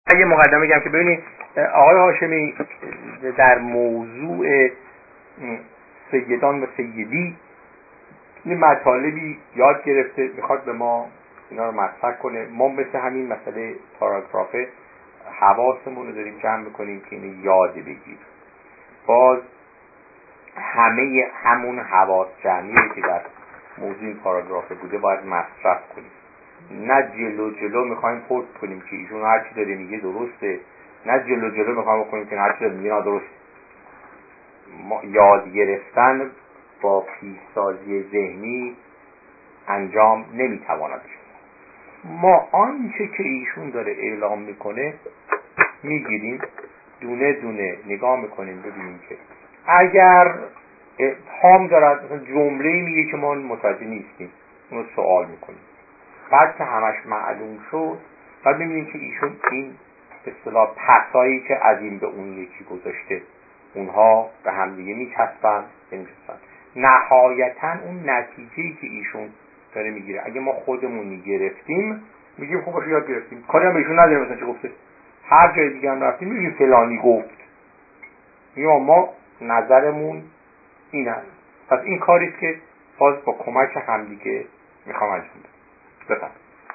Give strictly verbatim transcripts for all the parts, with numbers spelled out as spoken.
یه مقدمه بگم که ببینید آقای هاشمی در موضوع سیدان و سیدی یه مطالبی یاد گرفته، میخواد به ما اینا رو مطرح کنه. ما مثل همین مسئله پاراگرافه حواسمون رو داریم جمع بکنیم که اینو یاد بگیریم. باز همه همون حواس جمعی که در موضوع این پاراگرافه بوده باید مصرف کنیم. نه جلو جلو میخوایم پورت کنیم که ایشون هر چی داره میگه درسته، نه جلو جلو میخوایم بکنیم که هر چی داره میگه نادرسته. یاد گرفتن با پیش‌سازی ذهنی انجام نمیتواند شد. ما آنچه که ایشون داره اعلام میکنه میگیریم، دونه دونه نگاه میکنیم ببینیم که اگر ابهام دارد، مثلا جمله‌ای میگه که ما متوجه نیستیم، اون رو سوال میکنیم. بعد که همش معلوم شد بعد میبینیم که ایشون این به اصطلاح پسایی که از این به اون یکی گذاشته اونها به هم دیگه میچسبن نمیچسبن. نهایتا اون نتیجه‌ای که ایشون داره میگیره اگه ما خودمون میگرفتیم میگیم خب باشه یاد گرفتیم، کاری هم به ایشون نداره. مثلا چه گفته، هر جای دیگه هم رفتیم میگیم فلانی گفت، یا ما نظرمون این است. پس این کاریست که باز با کمک همدیگه میخوام انجام بدم. بفهم.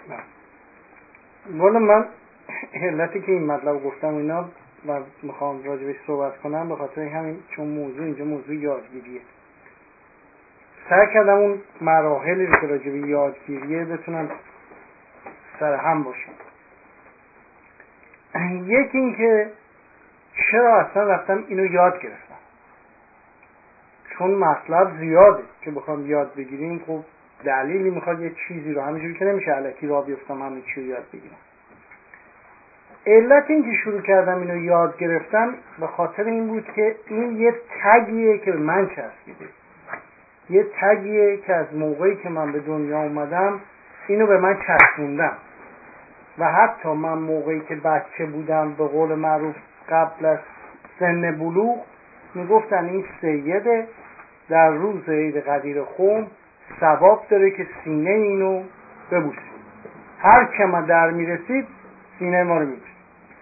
والا من علتی که این مطلب گفتم اینا و میخوام راجبش صحبت کنم به خاطر همین، چون موضوع اینجا موضوع یادگیریه. سعی کردم اون مراحلی که راجب یادگیریه بتونم سر هم باشم. یکی این که چرا اصلا رفتم اینو یاد گرفتم، چون مطلب زیاده که بخوام یاد بگیریم. خب دلیلی میخواد یه چیزی رو، همینجوری که نمیشه الکی راه بیفتم همین چی رو یاد بگیرم. علت این که شروع کردم اینو یاد گرفتم به خاطر این بود که این یه تگیه که به من چسبیده، یه تگیه که از موقعی که من به دنیا اومدم اینو به من چسبوندم. و حتی من موقعی که بچه بودم به قول معروف قبل از سن بلوغ میگفتن این سیده در روز عید قدیر خم ثواب داره که سینه اینو ببوسید. هر که ما در میرسید سینه ما رو میبوسید.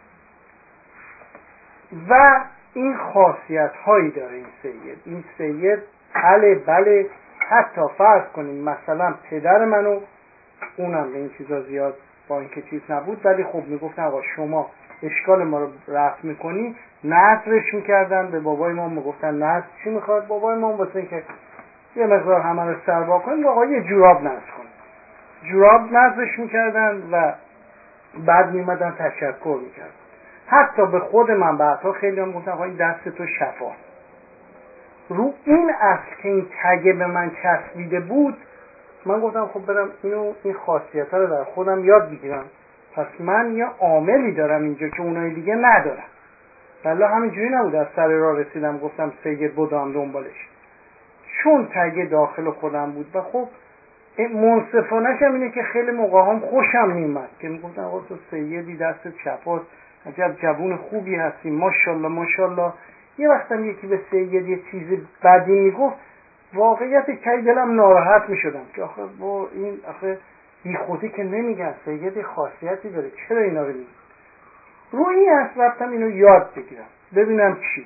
و این خاصیت هایی داره این سید. این سید بله بله حتی فرض کنیم مثلا پدر منو، اونم به این چیزا زیاد با اینکه چیز نبود ولی خب میگفتن آقا شما اشکال ما رو رفع میکنی، نظرش میکردن به بابای ما، میگفتن نظر چی میخواد بابای ما؟ واسه اینکه یه مقدار همه رو سربا کنیم آقا یه جوراب نظر کن. جوراب نظرش میکردن و بعد میمدن تشکر میکردن. حتی به خود من بعدها خیلی هم گفتن آقا این دست تو شفاست. رو این اصل که این تگه به من چسبیده بود من گفتم خب برم اینو این خاصیت ها رو در خودم یاد بگیرم. پس من یه عاملی دارم اینجا که اونای دیگه ندارم. والله همینجوری نبود از سر راه رسیدم گفتم سید بودم دنبالش، چون تگه داخل خودم بود. و خب منصفانش هم اینه که خیلی موقع هم خوشم میمد که میگفتن آقا تو سیدی دستت شفاست، عجب جوون خوبی هستی، ماشاءالله ماشاءالله. یه وقت هم یکی به سید یه چیز بدی میگفت واقعیت که دلم ناراحت میشدم که آخه با این آخه بی خودی که نمیگن، سید خاصیتی داره، چرا اینا رو میگن؟ روی این اصل رفتم اینو یاد بگیرم ببینم چی.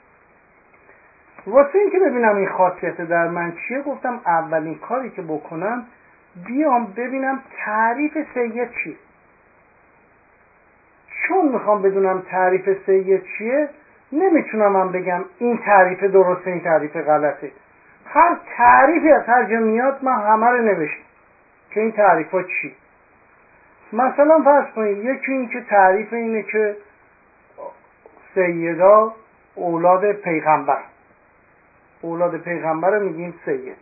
واسه این که ببینم این خاصیت در من چیه گفتم اولین کاری که بکنم بیام ببینم تعریف سید چیه. چون میخوام بدونم تعریف سید چیه نمیتونم من بگم این تعریف درسته این تعریف غلطه. هر تعریفی از هر جا میاد من همه رو نوشتم که این تعریف ها چی. مثلا فرض کنید یکی این که تعریف اینه که سیدا اولاد پیغمبر، اولاد پیغمبر میگیم سید.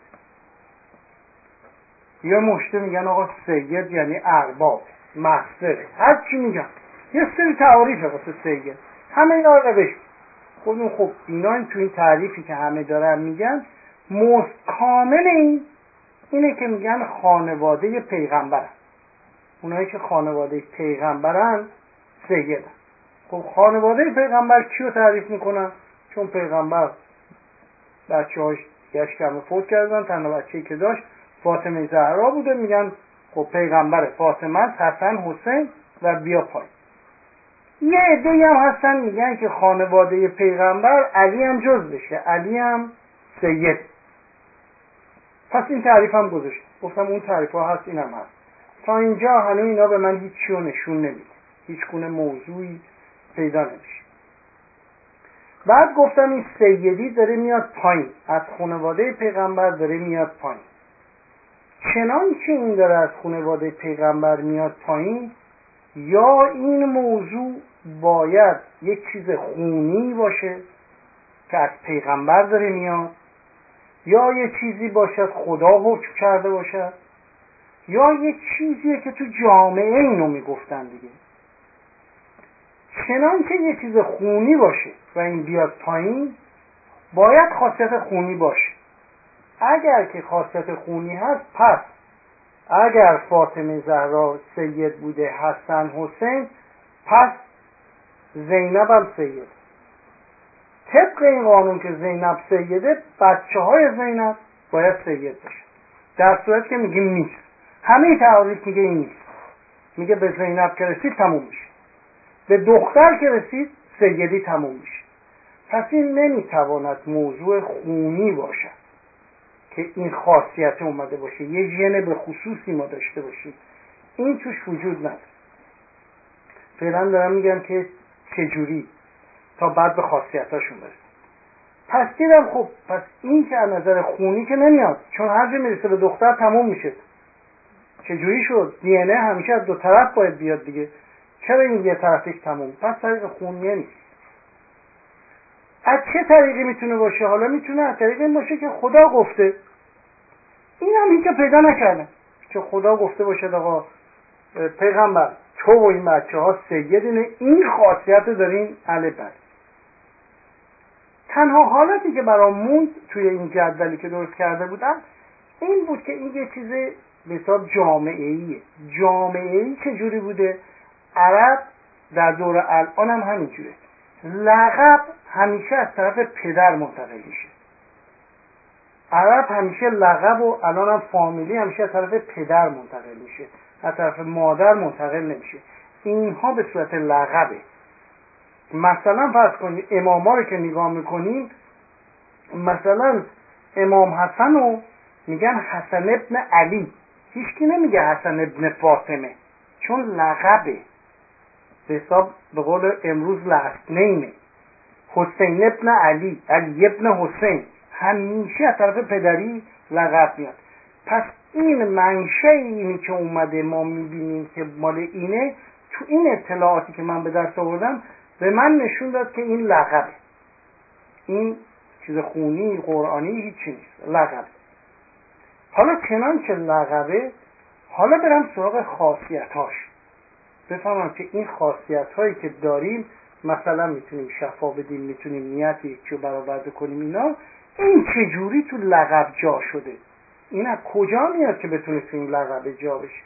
یا مشته میگن آقا سید یعنی ارباب مصدره، هر چی میگن یه سری تعریفه واسه سید، همه اینا رو نوشت. خب خب اینا این تو این تعریفی که همه دارن میگن مست کامل این اینه که میگن خانواده پیغمبرن. اونایی که خانواده پیغمبرن سیدن. خب خانواده پیغمبر کیو تعریف میکنن؟ چون پیغمبر بچه هاش گشتم فوت کردن، تنها بچه‌ای که داشت فاطمه زهرا بوده، میگن خب پیغمبر فاطمه، حسن، حسین و بیا پای. یه عده‌ای هم هستن میگن که خانواده پیغمبر علی هم جز بشه، علی هم سید. پس این تعریف هم گذاشت، گفتم اون تعریف ها هست، این هم هست. تا اینجا هنوز اینا به من هیچ چیو نشون نمیده، هیچ گونه موضوعی پیدا نمیشه. بعد گفتم این سیدی داره میاد پایین، از خانواده پیغمبر داره میاد پایین. چنانچه این داره از خانواده پیغمبر میاد پایین، یا این موضوع باید یک چیز خونی باشه که از پیغمبر داره میاد، یا یک چیزی باشد خدا حکم کرده باشد، یا یک چیزیه که تو جامعه اینو میگفتن دیگه. چنانچه یک چیز خونی باشه و این بیاد پایین، باید خاصیت خونی باشه. اگر که خاصیت خونی هست، پس اگر فاطمه زهرا سید بوده، حسن حسین، پس زینب هم سید. طبق این قانون که زینب سیده، بچه های زینب باید سید بشه. در صورت که میگیم نیست، همه تعاریف میگه این نیست، میگه به زینب که رسید تموم میشه، به دختر که رسید سیدی تموم میشه. پس این نمیتواند موضوع خونی باشد که این خاصیت اومده باشه، یه ژن به خصوصی ما داشته باشیم، این توش وجود نداره. فعلا دارم میگم که چجوری تا بعد به خاصیتاشون برسیم. پس دیدم خب پس این که از نظر خونی که نمیاد، چون هر جا میرسه به دختر تموم میشه. چجوری شد؟ دی ان ای همیشه از دو طرف باید بیاد دیگه، چرا این یه طرفش تموم؟ پس طریق خونی نیست. از چه طریقی میتونه باشه؟ حالا میتونه از طریق این باشه که خدا گفته، این هم هیچ پیدا نکردم که خدا گفته باشه آقا پیغمبر تو و این بچه ها سیدینه، این خاصیت رو دارین علی بر. تنها حالتی که برام موند توی این جدولی که درست کرده بودم این بود که این یه چیز به حساب جامعه‌ایه. جامعه‌ای چجوری بوده؟ عرب در دور الان هم همینجوره، لقب همیشه از طرف پدر منتقل میشه. عرب همیشه لقب و الان هم فامیلی همیشه از طرف پدر منتقل میشه، از طرف مادر منتقل نمیشه. اینها به صورت لقبه. مثلا فرض کنید اماما رو که نگاه میکنیم، مثلا امام حسن رو میگن حسن ابن علی، هیچکی نمیگه حسن ابن فاطمه، چون لقبه، به حساب به قول امروز لست نیمه. حسین ابن علی، علی ابن حسین، همیشه از طرف پدری لقب میاد. پس این منشأ اینی که اومده ما میبینیم که مال اینه، تو این اطلاعاتی که من به دست آوردم به من نشون داد که این لقبه، این چیز خونی قرآنی هیچی نیست، لقبه. حالا چنانچه لقبه، حالا برم سراغ خاصیتاش، بفهمم که این خاصیت هایی که داریم، مثلا میتونیم شفا بدیم، میتونیم نیت یکی رو برآورده کنیم، اینا این چجوری تو لقب جا شده، این از کجا میاد که بتونه تو این لقب جا بشه.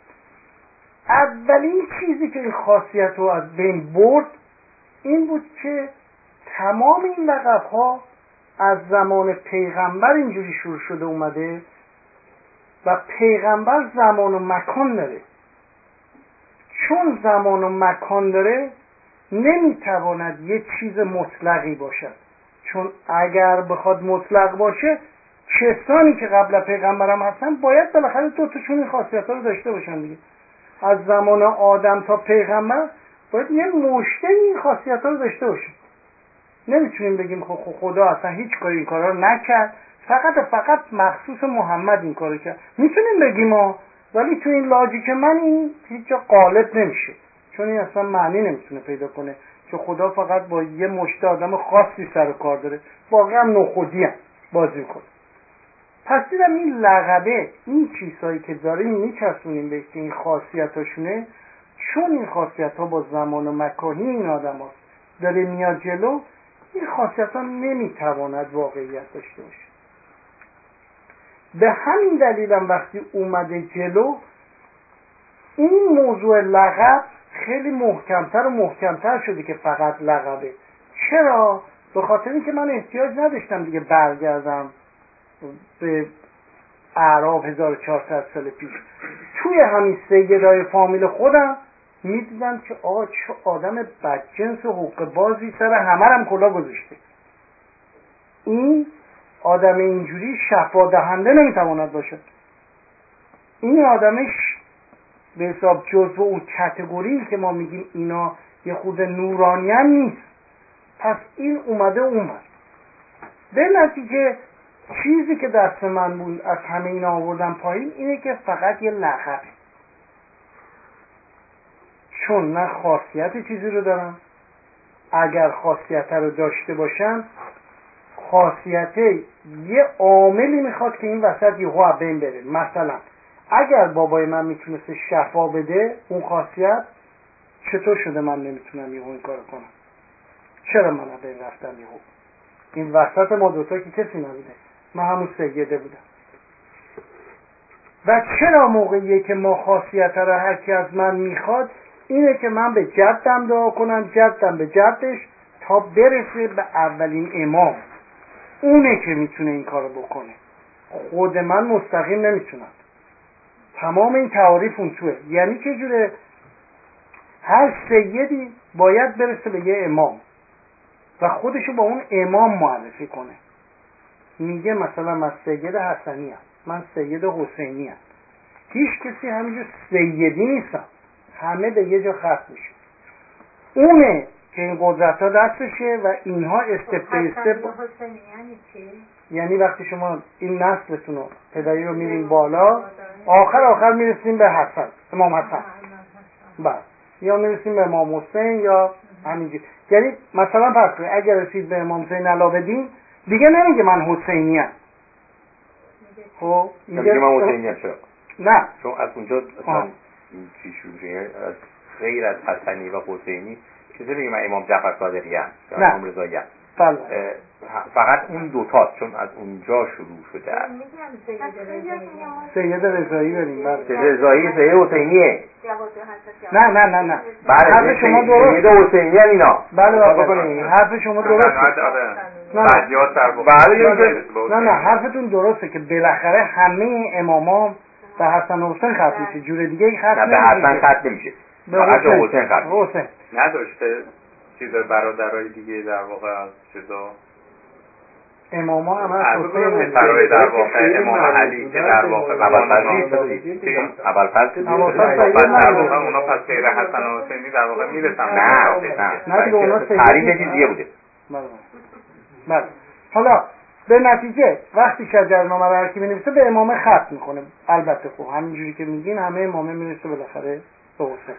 اولین چیزی که این خاصیت رو از بین برد این بود که تمام این لقب ها از زمان پیغمبر اینجوری شروع شده اومده و پیغمبر زمان و مکان داره. چون زمان و مکان داره نمیتواند یه چیز مطلقی باشد، چون اگر بخواد مطلق باشه کسانی که قبل پیغمبرم هستن باید بالاخره دو تاشون این خاصیت ها رو داشته باشن دیگه. از زمان آدم تا پیغمبر باید یه مشته این خاصیت ها رو داشته باشه. نمیتونیم بگیم خب خدا اصلا هیچ کاری این کارا رو نکرد، فقط فقط مخصوص محمد این کارو کرد. میتونیم بگیم ها، ولی تو این لاجیک من این هیچ جا غالب نمیشه، چون این اصلا معنی نمیتونه پیدا کنه که خدا فقط با یه مشته آدم خاصی سر و کار داره، باقی هم نخودی هم بازی میکنه. پس دیدم این لقبه، این چیزهایی که داریم میچسبونیم به این خاصیتاشونه، چون این خاصیت ها با زمان و مکانی این آدم هاست داره میاد جلو، این خاصیت ها نمیتواند واقعیت داشته باشه. به همین دلیلم وقتی اومده جلو این موضوع لقب خیلی محکمتر و محکمتر شده که فقط لقبه. چرا؟ به خاطر اینکه من احتیاج نداشتم دیگه برگردم به اعراب هزار و چهارصد سال پیش، توی همین سیدای فامیل خودم میدیدم که آقا چه آدم بدجنس و حقه بازی سر همه هم کلا گذاشته. این آدم اینجوری شفا دهنده نمیتواند باشد. این آدمش به حساب جزو اون کتگوری که ما میگیم اینا یه خود نورانیان نیست. پس این اومده اومد. به نتیجه چیزی که دست من بود از همه اینا آوردم پایین اینه که فقط یه لقبه، چون نه خاصیت چیزی رو دارم. اگر خاصیت رو داشته باشم، خاصیت یه عاملی میخواد که این وسط یهو از بین بره. مثلا اگر بابای من میتونسته شفا بده اون خاصیت، چطور شده من نمیتونم یهو این کارو کنم؟ چرا من از بین رفتم یهو؟ این وسط ما دوتا که کسی نبوده، من همون سیده بودم. و چرا موقعیه که ما خاصیت رو هر کی از من میخواد اینه که من به جدم دعا کنم، جدم به جدش، تا برسه به اولین امام. اونه که میتونه این کارو بکنه، خود من مستقیم نمیتونم. تمام این تعاریف اون توه. یعنی چه جوره؟ هر سیدی باید برسه به یه امام و خودشو با اون امام معرفی کنه. میگه مثلا من سید حسنی هم، من سید حسینی هم. هیچ کسی همینجور سیدی نیستم، همه به یه جا ختم میشه. اونه که این قدرت ها دستشه و اینها استپ به استپ. یعنی وقتی شما این نسلتون رو پدری رو میرین بالا، آخر آخر میرسیم به حسن، امام حسن، بعد یا میرسیم به امام حسین یا همینجوری. یعنی مثلا فرض کنید اگر رسید به امام زین العابدین دیگه نمیگه من حسینی ام. خب میگه من حسینی ام. چرا؟ نه، چون از اونجا اصلا این چی شروع از غیر از حسنی و حسینی چطور میگه من امام جعفر صادقی ام یا امام رضایی ام؟ بله. فقط اون دوتاست چون از اونجا شروع شده است. سید رضایی بریم. بله. سید رضایی سید حسینیه. نه نه نه نه. بله حرف شما درست. سید حسینی ام اینا. بله بله. حرف شما درسته. نه بعدیات در واقع. نه نه حرفتون درسته که بالاخره همه امامان به حسن و حسین ختم میشه، جور دیگه ای ختم نمیشه. به حسن ختم نمیشه. به حسین ختم حسین نداشته چیز برادرای دیگه در واقع از چیزا اماما هم از حسین برای در واقع امام علی که در واقع اول فضل اول فضل در واقع اونا پس غیر حسن و حسینی در واقع میرسن. نه نه نه دیگه اونا تعریف چیز دیگه بوده. بله. حالا به نتیجه وقتی شجرنامه رو هر کی می‌نویسه به امامه ختم میکنه. البته خب همینجوری که میگین همه امامه میرسه بالاخره به حسین.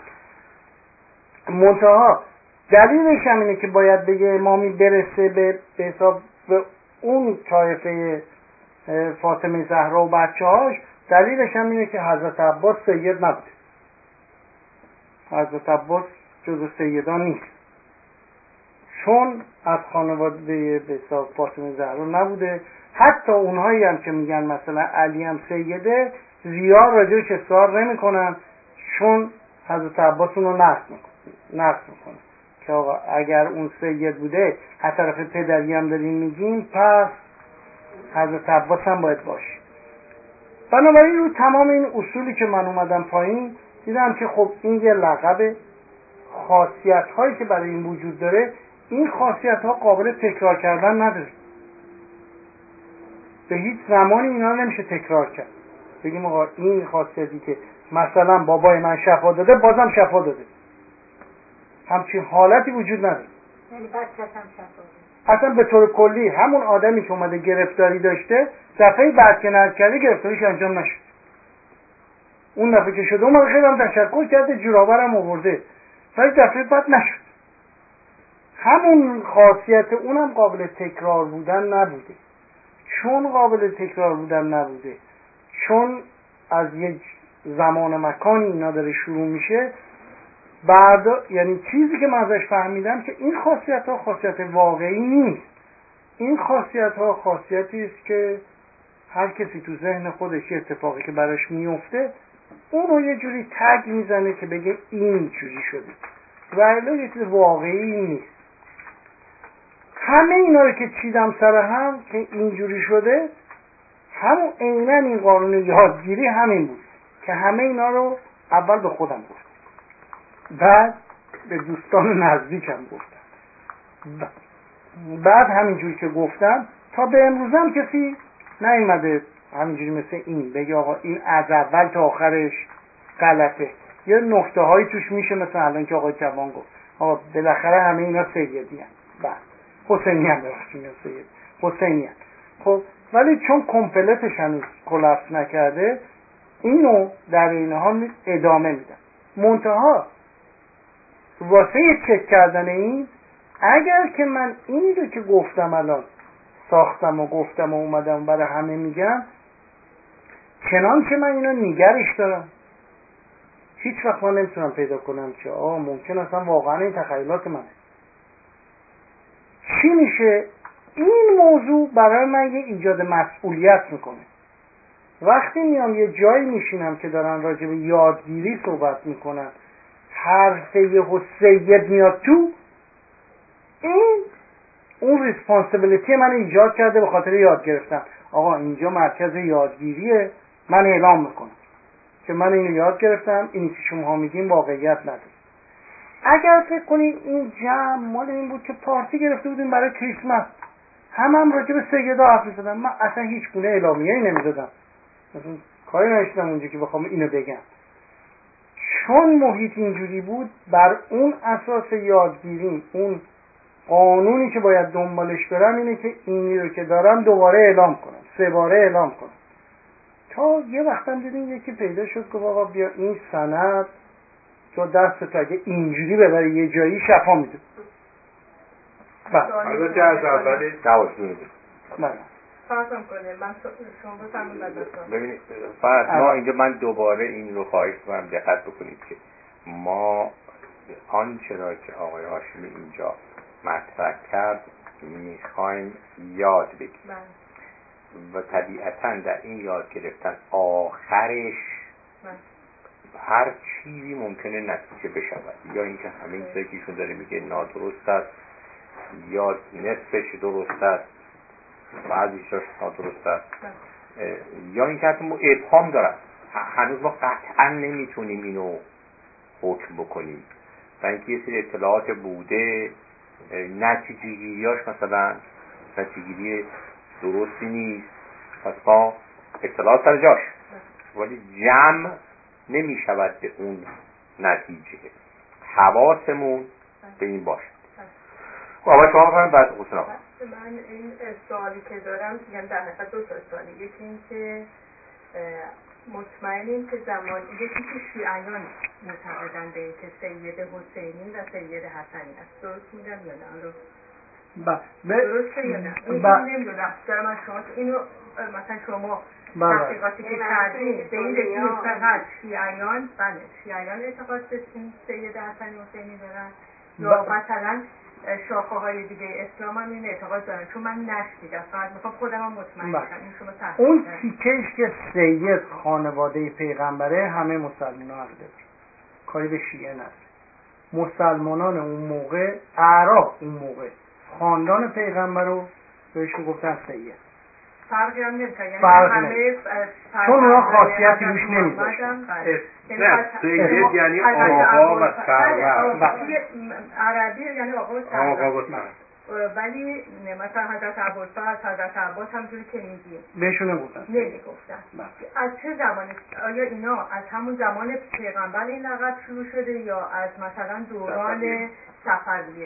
منتها دلیلش هم اینه که باید بگه امامی برسه به حساب به اون طایفه فاطمه زهرا و بچه‌هاش. دلیلش هم اینه که حضرت عباس سید نبوده. حضرت عباس جزو سیدان نیست، چون از خانواده به حساب فاطمه زهرا نبوده. حتی اونهایی هم که میگن مثلا علی هم سیده، زیاد راجعش اصرار نمی‌کنن، چون حضرت عباس اونو نقد میکنه نقد میکنه که آقا اگر اون سید بوده از طرف پدری هم داریم میگیم، پس حضرت عباس هم باید باشه. بنابراین رو تمام این اصولی که من اومدم پایین دیدم که خب این یه لقب، خاصیت هایی که برای این وجود داره، این خاصیت ها قابل تکرار کردن نداره. به هیچ زمانی اینا نمیشه تکرار کرد. بگیم آقا این خاصیتی که مثلا بابای من شفا داده بازم شفا داده، همچین حالتی وجود نداره. یعنی بچه‌ش هم شفا اصلا به طور کلی همون آدمی که اومده گرفتاری داشته، دفعه بعد که نرد کرده گرفتاریش انجام نشد. اون دفعه که شده اومده خیلی هم تشکر کرده، جورآورم آورده، ولی دفعه بعد نشد. همون خاصیت اونم قابل تکرار بودن نبوده. چون قابل تکرار بودن نبوده، چون از یک زمان مکانی اینا داره شروع میشه، بعد یعنی چیزی که من ازش فهمیدم که این خاصیت ها خاصیت واقعی نیست. این خاصیت ها خاصیتی است که هر کسی تو ذهن خودش یه اتفاقی که براش میفته اونو یه جوری تگ میزنه که بگه این جوری شده، ولی یه چیز واقعی نیست. همه اینا رو که چیدم سر هم که اینجوری شده، همون عیناً این قانون یادگیری همین بود که همه اینا رو اول به خودم گفت. بعد به دوستان نزدیکم گفتم، بعد همینجوری که گفتم تا به امروزم کسی نیومده همینجوری مثل این بگه آقا این از اول تا آخرش غلطه. یه نکته هایی توش میشه مثل الان که آقای جوان گفت آقا بالاخره همه اینا سیدی هست، بعد حسینی هم بخشیم سید حسینی هم. خب ولی چون کمپلتش هنوز کلپس نکرده اینو در این حال ادامه میدم. منتها واسه چک کردن این، اگر که من اینی رو که گفتم الان ساختم و گفتم و اومدم برای همه میگم، چنان که من اینو نگرش دارم، هیچ وقت من نمیتونم پیدا کنم که آه ممکن اصلا واقعا این تخیلات منه. چی میشه؟ این موضوع برای من یه ایجاد مسئولیت میکنه. وقتی میام یه جایی میشینم که دارن راجع به یادگیری صحبت میکنن، حرف یهو سید میاد تو، این اون ریسپانسیبلیتی من ایجاد کرده به خاطر یاد گرفتن. آقا اینجا مرکز یادگیریه، من اعلام میکنم که من اینو یاد گرفتم، اینی که شما میگین واقعیت نداره. اگر فکر کنید این جمع مال این بود که پارتی گرفته بودیم برای کریسمس، هم هم راجع به سیدا حرف می‌زدن، من اصلا هیچ گونه اعلامیه‌ای نمیدادم، مثلا کاری نشدم اونجا که بخوام اینو بگم. چون محیط اینجوری بود، بر اون اساس یادگیریم، اون قانونی که باید دنبالش برم اینه که اینی رو که دارم دوباره اعلام کنم، سه باره اعلام کنم. تا یه وقتم دیدیم یکی پیدا شد که آقا بیا این سند تو دستت اگه اینجوری ببری یه جایی شفا میده. بله. البته از اولی نواز دونه دونه. بله. فرضم کنه من شما بفرمون بدستان. ببینید فرض ما اینجا من دوباره این رو خواهش می‌کنم دقت بکنید که ما آنچه را که آقای هاشمی اینجا مطرح کرد میخوایم یاد بگیریم و طبیعتاً در این یاد گرفتن آخرش هر چیزی ممکنه نتیجه بشود، یا اینکه همین چیزی که ایشون داره میگه نادرست است، یا نصفش درست است، بعضیش نادرست است، یا اینکه حتی ما ابهام دارد. هنوز ما قطعا نمیتونیم اینو حکم بکنیم و اینکه یه سری اطلاعات بوده، نتیجه گیریاش مثلا نتیجه گیری درستی نیست، پس ما اطلاعات سر جاش ولی جمع نمی شود به اون نتیجه. حواسمون به این باشه. خب اول شما بفرمایید بعد حسین آقا. من این سوالی که دارم یعنی در حقیقت دو تا سوالی، یکی این که مطمئنیم که زمان یکی که شیعیان معتقدن به این که سید حسینی و سید حسنی است، درست میگم یا نه؟ بله درسته یا نه؟ این نمیدونم دارم از شما اینو مثلا شما تحقیقاتی که کردین به این رسید فقط شیعیان بله شیعیان اعتقاد به سید حسنی حسینی دارن یا مثلا شاخه های دیگه اسلام هم این اعتقاد دارن؟ چون من نشنیدم، فقط میخوام خودم هم مطمئن بشم. این شما تحقیق اون تیکش که سید خانواده پیغمبره همه مسلمان ها عقیده دارن، کاری به شیعه نداره. مسلمانان اون موقع اعراب اون موقع خاندان پیغمبر رو بهش گفتن سید. فرقی هم نمیکنه، یعنی همه چون اونا خاصیتی روش نمیذاشتن. نه سید یعنی آقا و سرور، عربی یعنی آقا و سرور، آقا و سرور. ولی مثلا حضرت ابوالفضل حضرت عباس همجوری که میگیم بهشون نگفتن نمیگفتن. از چه زمانی؟ آیا اینا از همون زمان پیغمبر این لقب شروع شده یا از مثلا دوران صفویه؟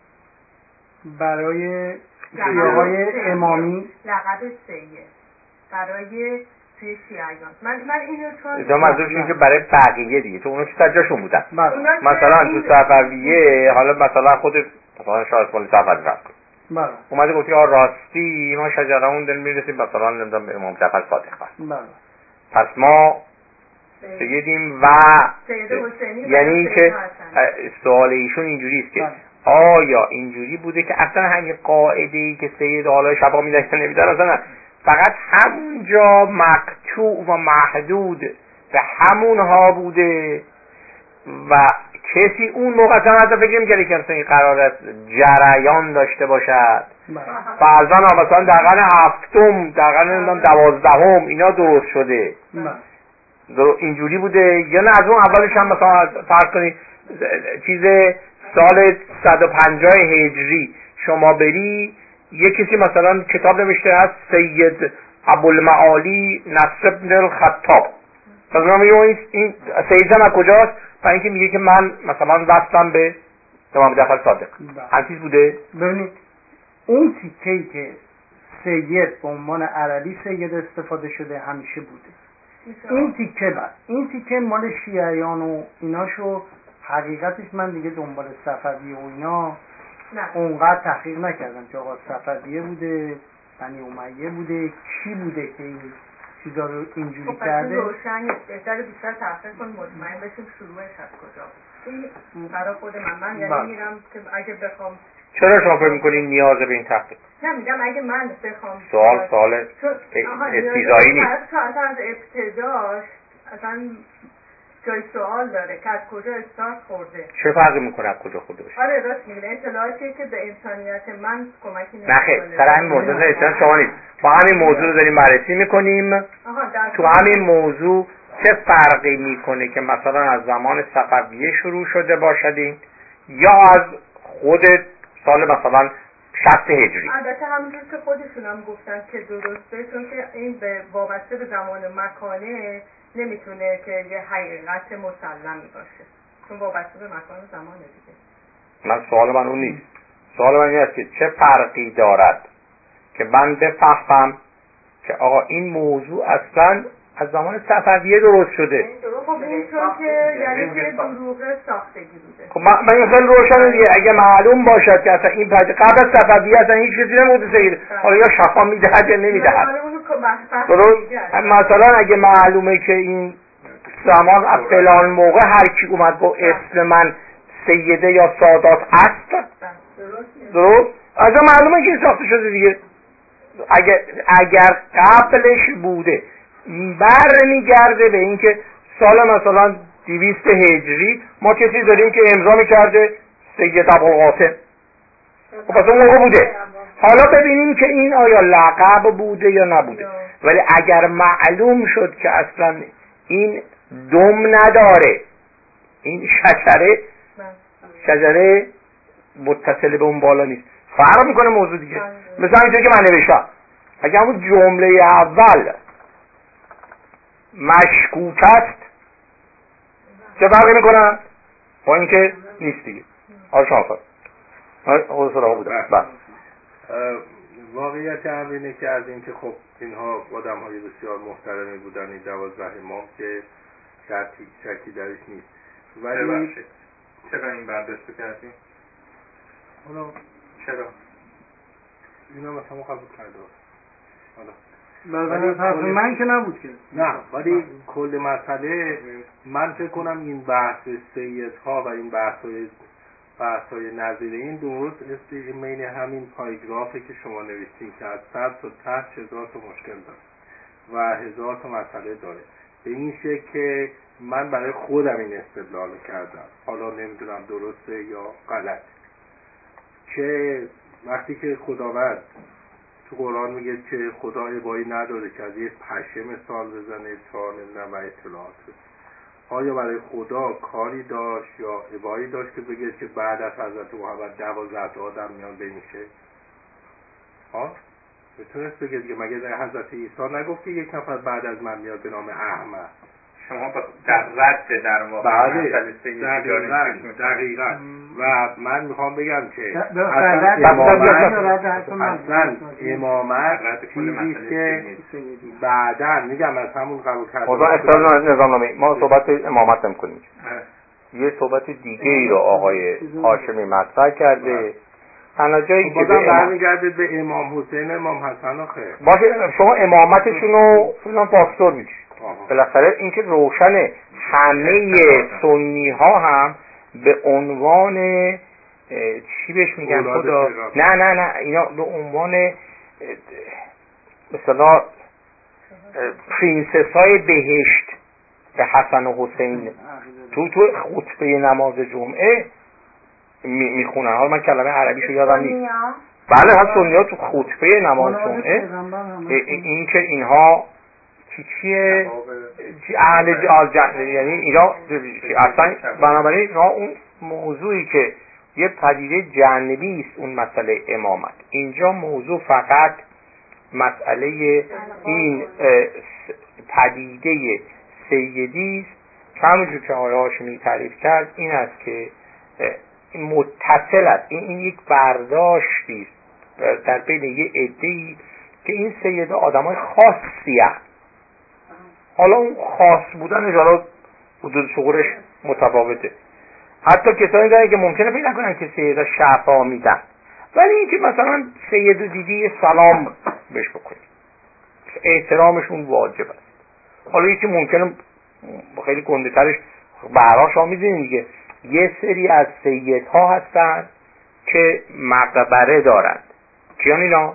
برای شیعه‌های امامی لقب سید برای توی شیعیان من من اینو چون شما منظورش اینه که برای بقیه دیگه تو اونا که سر جاشون بودن، مثلا تو صفویه حالا مثلا خود مثلا شاه اسماعیل صفوی رفت بله اومده گفت آ راستی ما شجرمون داریم میرسیم مثلا نمیدونم به امام جعفر صادق بله پس ما سیدیم و سید حسینی یعنی که سوال ایشون اینجوری است که آیا اینجوری بوده که اصلا همین قاعده‌ای که سید حالا شبا میدن نمیدن اصلا فقط همونجا مقطوع و محدود به همونها بوده و کسی اون موقع اصلا حتی فکر نمی‌کرده که مثلا این قرار است جریان داشته باشد، بعضا مثلا در قرن هفتم در قرن دوازدهم اینا درست شده اینجوری بوده، یا نه از اون اولش هم مثلا فرض کنید چیز سال صد و پنجاه هجری شما بری یه کسی مثلا کتاب نوشته هست سید ابوالمعالی نصر بن الخطاب، مثلا میگه این سید زن از کجاست؟ برای اینکه میگه که من مثلا وصلم به امام جعفر صادق. هر چیز بوده. ببینید اون تیکه‌ای که سید به عنوان عربی سید استفاده شده همیشه بوده. این تیکه بعد این تیکه مال شیعیان و ایناشو حقیقتش من دیگه دنبال صفوی و اینا اونقدر تحقیق نکردم که آقا صفویه بوده، بنی امیه بوده، کی بوده که این چیزا رو اینجوری خب کرده. خب روشن بهتر بیشتر تحقیق کنیم مطمئن بشیم شروعش از کجا. این برای خود من من یعنی میرم که اگه بخوام. چرا شما فکر می‌کنین نیاز به این تحقیق؟ نه میگم اگه من بخوام سوال سوال ابتدایی نیست. اصلا از ابتداش اصلا جای سوال داره که از کجا استارت خورده. چه فرقی میکنه از کجا خورده باشه؟ آره راست میگه اطلاعاتی که به انسانیت من کمکی نمیکنه. نه خیر سر همین موضوع اصلا شما نیست. با همین موضوع رو داریم بررسی میکنیم. تو همین موضوع چه فرقی میکنه که مثلا از زمان صفویه شروع شده باشد یا از خود سال مثلا شصت هجری؟ البته همونجور که خودشون هم گفتن که درسته، چون که این به وابسته به زمان مکانه نمیتونه که یه حقیقت مسلمی باشه، چون وابسته به مکان و زمانه دیگه. من سوال من اون نیست. سوال من این است که چه فرقی دارد که من بفهمم که آقا این موضوع اصلا از زمان صفویه درست شده. خب این چون که یعنی که دروغ ساختگی بوده. خب من این خیلی روشنه دیگه. اگه معلوم باشد که اصلا این پدیده قبل از صفویه اصلا هیچ چیزی نبوده سید، حالا یا شفا میدهد یا نمیدهد. درست؟ مثلا اگه معلومه که این زمان از فلان موقع هر کی اومد با اسم من سیده یا سادات است، درست؟ از معلومه که این ساخته شده دیگه. اگر اگر قبلش بوده بر میگرده به اینکه سال مثلا دویست هجری ما کسی داریم که امضا میکرده سید ابوالقاسم، خب پس اون موقع بوده. حالا ببینیم که این آیا لقب بوده یا نبوده. ولی اگر معلوم شد که اصلا این دم نداره، این شجره شجره متصل به اون بالا نیست، فرق میکنه موضوع دیگه. مثلا اینطور که من نوشتم اگر همون جمله اول مشکوک است چه فرقی میکنه با اینکه نیست دیگه. حالا شما فرق خود سراغ بوده. بله واقعیت هم اینه که از اینکه خب اینها آدم های بسیار محترمی بودن، این دوازده ماه که شکی شکی درش نیست. ولی چرا این برداشت کردیم؟ حالا چرا؟ اینا مثلا قبول کرده حالا ولی طرف من که نبود که نه، ولی کل مسئله من فکر کنم این بحث سیدها و این بحث‌های بحث‌های نظیر این درست است مین همین پاراگرافی که شما نوشتین که از صد تا ته هزار تا مشکل داره و هزار تا مسئله داره. به این شکل که من برای خودم این استدلال کردم، حالا نمیدونم درسته یا غلط، که وقتی که خداوند تو قرآن میگه که خدا ابایی نداره که از یک پشه مثال بزنه تا نمیدونم و اطلاعات، آیا برای خدا کاری داشت یا ابایی داشت که بگه که بعد از حضرت محمد دوازده تا آدم میان بمیشه؟ ها؟ میتونست بگه که مگه در حضرت عیسی نگفت که یک نفر بعد از من میاد به نام احمد؟ شما در رد در واقع بله دقیقا دقیقا و من میخوام بگم که اصلا امامت چیزی که بعدا میگم از همون قبول کرده موضوع اختلاف نظامنامه ما صحبت امامت نمی کنیم. یه صحبت دیگه ای رو آقای هاشمی مطرح کرده، تنها جایی که بازم برمیگرده به امام حسین امام حسن و خیر باشه. شما امامتشون رو فیلم فاکتور میگی بالاخره اینکه روشنه همه سنی ها هم به عنوان چی بهش میگن خدا نه نه نه اینا به عنوان مثلا پرنسس های بهشت به حسن و حسین تو تو خطبه نماز جمعه میخونن. حالا من کلمه عربیشو یادم نیست. بله هم سنی ها تو خطبه نماز جمعه این که اینها چی چیه چی اهل جان، یعنی اینا اصلا بنابراین اون موضوعی که یه پدیده جانبی است اون مسئله امامت، اینجا موضوع فقط مسئله این پدیده سیدی است. همونجور که آقای هاشمی تعریف کرد این است که متصل است، این, این یک برداشتی است در بین یه عده‌ای که این سیده آدمای خاصی هست. حالا اون خاص بودنش حالا حدود شغلش متفاوته. حتی کسانی دارن که ممکنه پیدا کنن که سیده شفا میدن، ولی این که مثلا سیده دیدی سلام بهش بکنی، احترامشون واجب است. حالا یکی ممکنه خیلی گنده ترش بهراش ها میدونی دیگه، یه سری از سیدها هستن که مقبره دارند. کیان اینا؟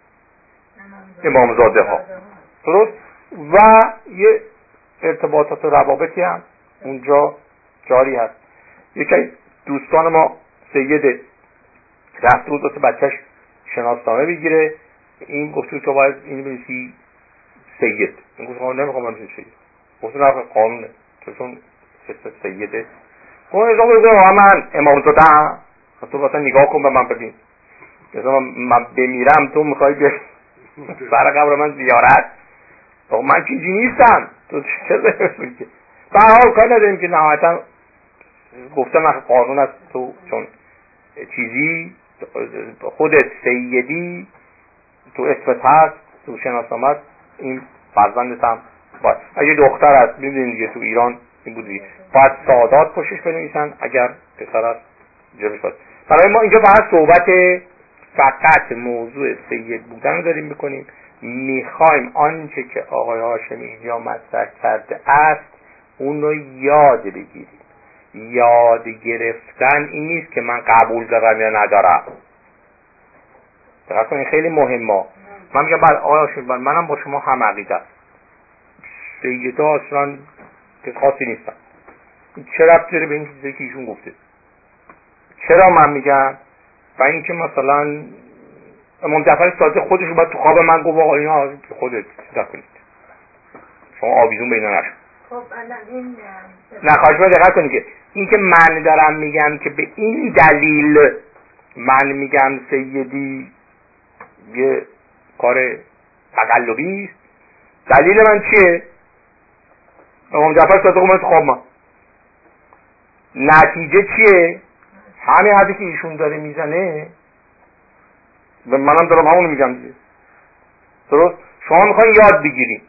امامزاده ها، درست؟ و یه ارتباطات و روابطی هم اونجا جاری هست. یکی دوستان ما سیده رفت بود واسه بچهش شناسنامه بگیره، این گفت تو باید اینو بنویسی سید. این گفت من نمیخوام بنویسم سید. گفت نه قانونه چون اسم سیده. گفت اجازه بده من امامزاده ام، تو واسه نگاه کن به من ببین، مثلا من بمیرم تو میخوای بیای سر قبر من زیارت؟ تو من چیزی نیستم، تو چه میگی؟ به هر حال کاری نداریم که نهایتا گفتم اخ قانون است، تو چون چیزی خودت سیدی تو اسمت هست تو شناسنامت، این فرزندت هم باید. اگه دختر هست میدونید دیگه تو ایران این بود دیگه، باید سادات پشتش بنویسن، اگر پسر هست جلوش باید. برای ما اینجا باید صحبت فقط موضوع سید بودن رو داریم میکنیم. میخوایم آنچه که آقای هاشمی اینجا مطرح کرده است اون رو یاد بگیریم. یاد گرفتن این نیست که من قبول دارم یا ندارم. دقیقا کنید خیلی مهمه. من میگم بعد آقای هاشمی منم با شما هم عقیده است، سیدها اصلا که خاصی نیستن. چه ربطی داره به این چیزی که ایشون گفته؟ چرا من میگم؟ و این که مثلا امام جعفر صادق خودش رو باید تو خواب من گفت آقا اینا خودت چیزا کنید، شما آویزون به اینا نشد. خب الان این نه خواهش من دقت کنید که این که من دارم میگم که به این دلیل من میگم سیدی یه کار تقلبی است، دلیل من چیه؟ امام جعفر صادق اومد تو خواب من. نتیجه چیه؟ همین حرفی که ایشون داره میزنه به منم دارم همونو میگم دیگه، درست؟ شما میخواین یاد بگیریم.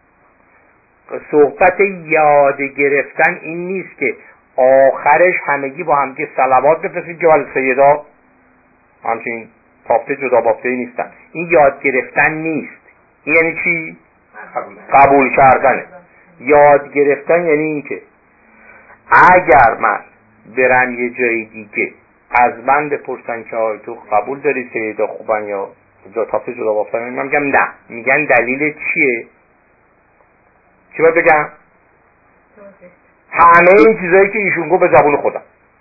صحبت یاد گرفتن این نیست که آخرش همگی با هم که صلوات بفرستید که ولی سیدا همچین تافته جدا بافته نیستن. این یاد گرفتن نیست. این یعنی چی؟ قبول کردنه. یاد گرفتن یعنی این که اگر من برم یه جای دیگه از من بپرسن که آیا تو قبول داری سیدا خوبن یا جا تافته جدا بافتن، من میگم نه. میگن دلیل چیه؟ چی باید بگم؟ همه این چیزایی که ایشون گفت به زبون خودم.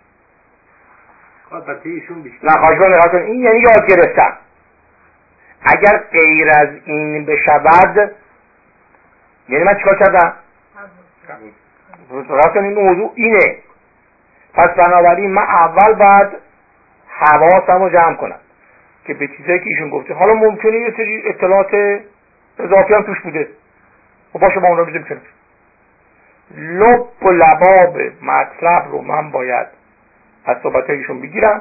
البته ایشون بیشتر نه خواهش من نگاه کن، این یعنی یاد گرفتن. اگر غیر از این بشود یعنی من چیکار کردم؟ قبول. این موضوع اینه. پس بنابراین من اول باید حواسم رو جمع کنم که به چیزایی که ایشون گفته، حالا ممکنه یه سری اطلاعات اضافی هم توش بوده، خب باشه ما اون رو بزنیم کنار. لب و لباب مطلب رو من باید از صحبت ایشون بگیرم،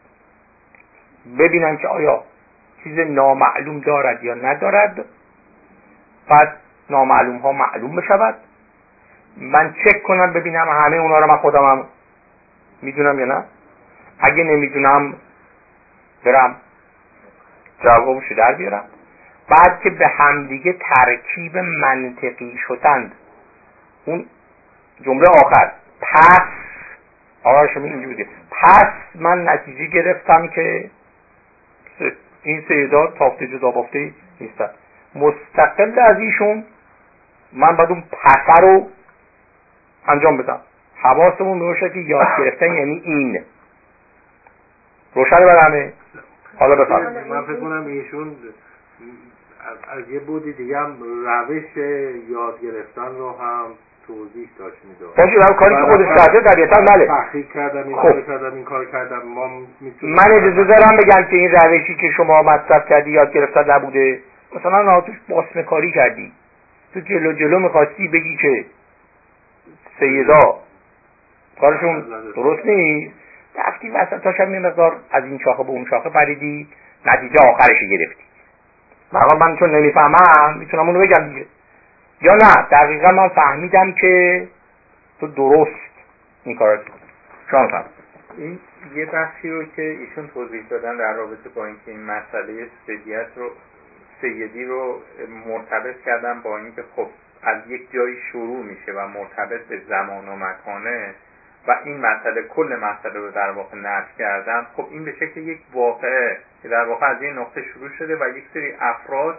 ببینم که آیا چیز نامعلوم دارد یا ندارد، بعد نامعلوم ها معلوم بشود، من چک کنم ببینم همه اونا رو من خودم هم میدونم یا نه. اگه نمیدونم برم جوابشو در بیارم. بعد که به همدیگه ترکیب منطقی شدند، اون جمله آخر پس آقا شما اینجوری بوده، پس من نتیجه گرفتم که این سیدا تافته جدا بافته نیستن. مستقل از ایشون من باید اون پس رو انجام بدم. حواسمون باشه که یاد گرفتن یعنی این. روشن برای همه؟ حالا بفرمایید. من فکر کنم ایشون از, از یه بودی دیگه هم روش یاد گرفتن رو هم توضیح داشت میداد. باشه هم کاری که خودش کرده طبیعتا بله. تحقیق کردم این کار کردم این کار کردم ما میتونیم. من اجازه دارم بگم که این روشی که شما مصرف کردی یاد گرفتن نبوده. مثلا نه توش باسمه کاری کردی. تو جلو جلو میخواستی بگی که سیدا کارشون درست نیست. رفتی وسطاش هم یه مقدار از این شاخه به اون شاخه پریدی، نتیجه آخرش گرفتی. واقعا من چون نمیفهمم میتونم اونو بگم دیگه. یا نه دقیقا من فهمیدم که تو درست این کارت شما فهم. این یه بخشی رو که ایشون توضیح دادن در رابطه با اینکه این مسئله سیدیت رو سیدی رو مرتبط کردن با اینکه خب از یک جایی شروع میشه و مرتبط به زمان و مکانه و این مسئله کل مسئله رو در واقع نفی کردن. خب این به شکل یک واقعه که در واقع از این نقطه شروع شده و یک سری افراد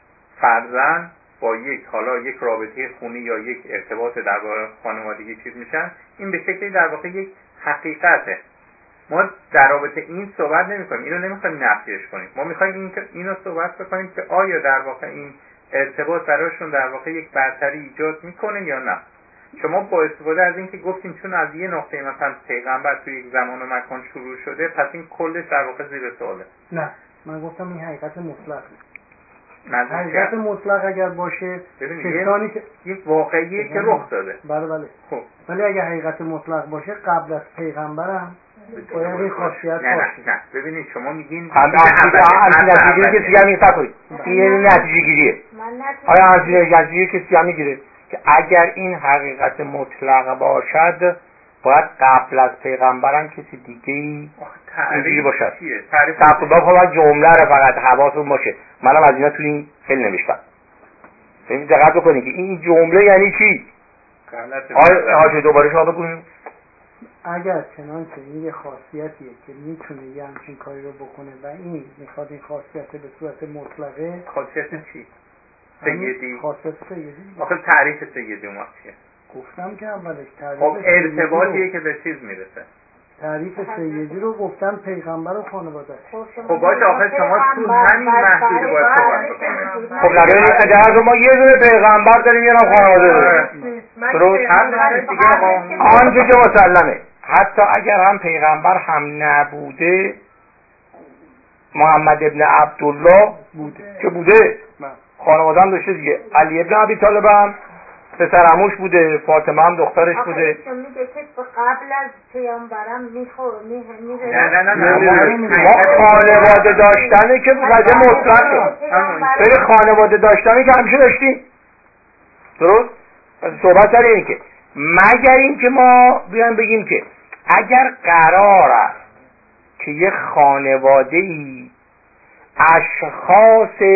فرضاً با یک حالا یک رابطه خونی یا یک ارتباط در واقع خانوادگی چیز میشن، این به شکلی در واقع یک حقیقته. ما در رابطه این صحبت نمی‌کنیم، اینو نمی‌خوایم نفیش کنیم. ما می‌خوایم این اینو صحبت بکنیم که آیا در واقع این ارتباط براشون در واقع یک برتری ایجاد میکنه یا نه. شما با استفاده از این که گفتیم چون از یه نقطه مثلا پیغمبر توی یک زمان و مکان شروع شده پس این کلش در واقع زیر سواله. نه من گفتم این حقیقت مطلق نیست. حقیقت مطلق اگر باشه کسانی که یک واقعیه که رخ داده. بله بله. خب ولی اگر حقیقت مطلق باشه قبل از پیغمبرم باید این خاصیت نه باشه. نه نه ببینید شما میگین همچین نتیجه که سیاه میگه کنید این یعنی نتیجه گیریه. آیا همچین نتیجه که سیاه میگیره که اگر این حقیقت مطلق باشد باید قبل از پیغمبرم کسی دیگه ای اینجوری باشد. تعریف باید جمله رو فقط حواستون باشه. منم از اینا تو این خیلی نوشتم. ببینید دقت بکنید که این جمله یعنی چی؟ آیا حاجی دوباره شما بگویم اگر چنانچه این یه خاصیتیه که میتونه یه همچین کاری رو بکنه و این میخواد این خاصیت به صورت مطلقه. خاصیت چی؟ سیدی. خاصیت سیدی. آخه تعریف سیدی ما چیه؟ گفتم که اولش تعریف خب ارتباطیه که به چیز میرسه. تعریف سیدی رو گفتم پیغمبر و خانواده. خب باشه آخه شما تو همین محدوده باید صحبت بکنید. خب نبینید اگر ما یه دونه پیغمبر داریم یه نام خانواده داریم. درست هم دیگه آنچه که مسلمه حتی اگر هم پیغمبر هم نبوده محمد ابن عبدالله بوده که بوده خانواده هم داشته دیگه. علی ابن ابی طالب هم پسر عموش بوده، فاطمه هم دخترش بوده. آخه میگه که قبل از پیامبرم میخوره میره. نه نه نه ما خانواده داشتنه که وجه مطلقه. ولی خانواده داشتنه که همیشه داشتیم. درست؟ صحبت سر اینه که مگر این که ما بیان بگیم که اگر قرار است که یه خانواده ای اشخاص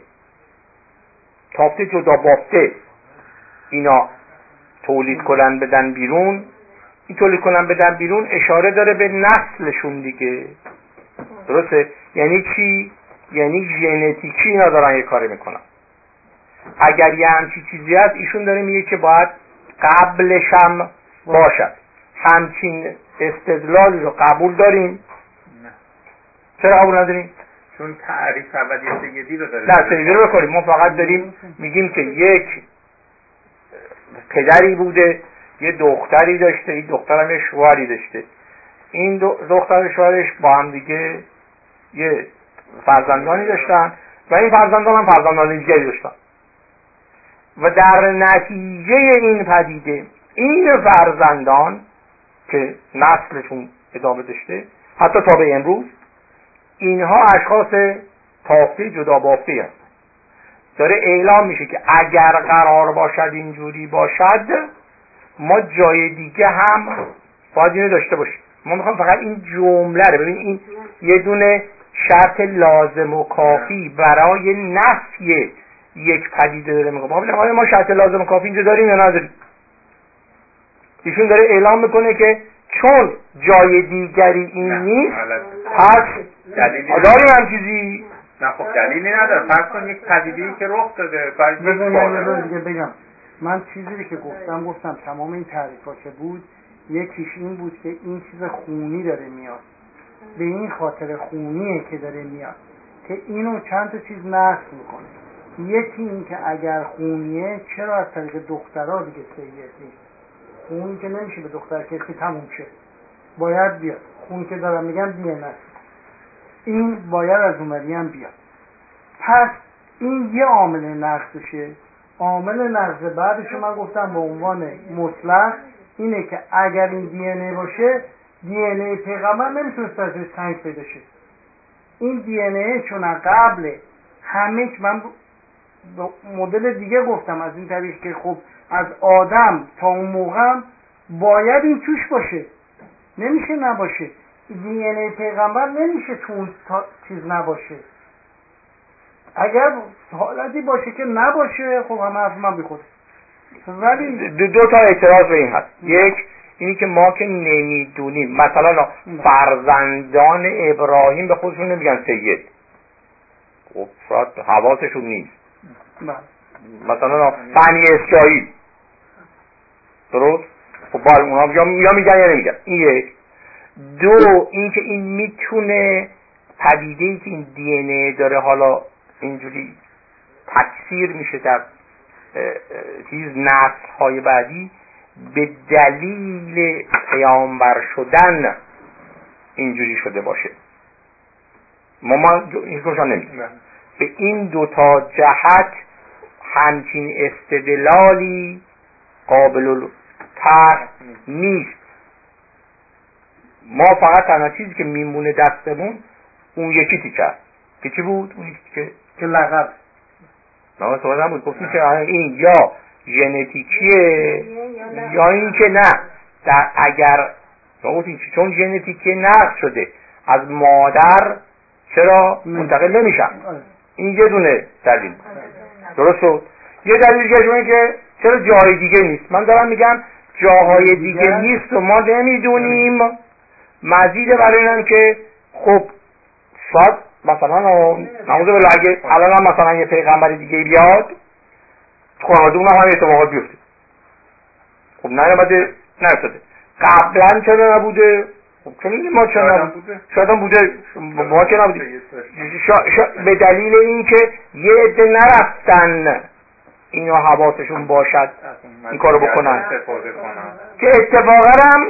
تافته جدا بافته اینا تولید کنن بدن بیرون، این تولید کنن بدن بیرون اشاره داره به نسلشون دیگه. درسته؟ یعنی چی؟ یعنی ژنتیکی اینا دارن یه کاری میکنن. اگر یه همچی چیزی هست ایشون داره میگه که باید قبلش هم باشد. همچین استدلالی رو قبول داریم؟ نه. چرا قبول نداریم؟ چون تعریف اولی سیدی رو داره. نه سیدی رو بکنیم. ما فقط داریم میگیم که یک پدری بوده یه دختری داشته، این دخترم یه شوهری داشته، این دختر شوهرش با هم دیگه یه فرزندانی داشتن و این فرزندان هم فرزندان دیگری داشتن و در نتیجه این پدیده این فرزندان که نسلشون ادامه داشته حتی تا به امروز اینها اشخاص تافته جدا بافته هستند. داره اعلام میشه که اگر قرار باشد اینجوری باشد ما جای دیگه هم باید اینو داشته باشیم. ما میخوام فقط این جمله رو ببین، این یه دونه شرط لازم و کافی برای نفی یک پدیده داره میگه. ما ببینیم آیا ما شرط لازم و کافی اینجا داریم یا نداریم. ایشون داره اعلام میکنه که چون جای دیگری این نیست پس داریم هم چیزی. نه خب دلیلی نداره. فرض کن یک پدیده‌ای که رخ داده باید یک بار دیگه بگم. من چیزی که گفتم گفتم تمام این تعریفا که بود یکیش این بود که این چیز خونی داره میاد، به این خاطر خونیه که داره میاد که اینو چند تا چیز نقص میکنه. یکی این که اگر خونیه چرا از طریق دخترها دیگه سید نیست؟ خون که نمیشه به دختر کسی تموم شه، باید بیاد. خون که دارم میگم دی ان ای، این باید از اونوری هم بیاد. پس این یه عامل نقضشه. عامل نقض بعدش من گفتم به عنوان مطلق اینه که اگر این دی ان ای باشه، دی ان ای پیغمبر نمیتونست ازش سنگ پیدا شه. این دی ان ای چون قبل همه، من مدل دیگه گفتم از این طریق که خب از آدم تا اون موقع باید این توش باشه، نمیشه نباشه. دی ان ای پیغمبر نمیشه تو اون چیز نباشه. اگر حالتی باشه که نباشه خب همه حرف من بیخوده. ولی دو, دو تا اعتراض به این هست. یک اینی که ما که نمیدونیم، مثلا فرزندان ابراهیم به خودشون نمیگن سید، خب شاید حواسشون نیست. مثلا بنی اسرائیل، درست؟ خب باید اونا یا میگن یا نمیگن. این یک. دو اینکه این میتونه پدیده‌ای که این دی ان ای داره حالا اینجوری تکثیر میشه در چیز نسل‌های بعدی به دلیل پیامبر شدن اینجوری شده باشه. ما ما این روشان نمیدونیم. به این دوتا جهت همچین استدلالی قابل طرح نیست. ما فقط تنها چیزی که میمونه دستمون اون یکی تیکه که چی بود؟ اون یکی که که لقب ما صحبت هم بود گفتیم که این یا ژنتیکیه یا این که نه در اگر گفتیم چون ژنتیکی نقص شده از مادر چرا منتقل نمیشن. این یه دونه دلیل درست شد. یه دلیل دیگه شونه که چرا جای دیگه نیست. من دارم میگم جاهای دیگه نیست و ما نمیدونیم. مزید برای اینم که خب شاید مثلا نموز بلا اگه الان هم مثلا یه پیغمبر دیگه بیاد خانواده اون هم اتفاقات بیفته. خب نه نباده نفتاده. قبلا چرا نبوده؟ خب چون ما چرا نبوده؟ شاید هم بوده ما چرا نبوده؟ شا... شا... به دلیل این که یه عده نرفتن اینا حواسشون باشد این کارو بکنن که اتفاقا هم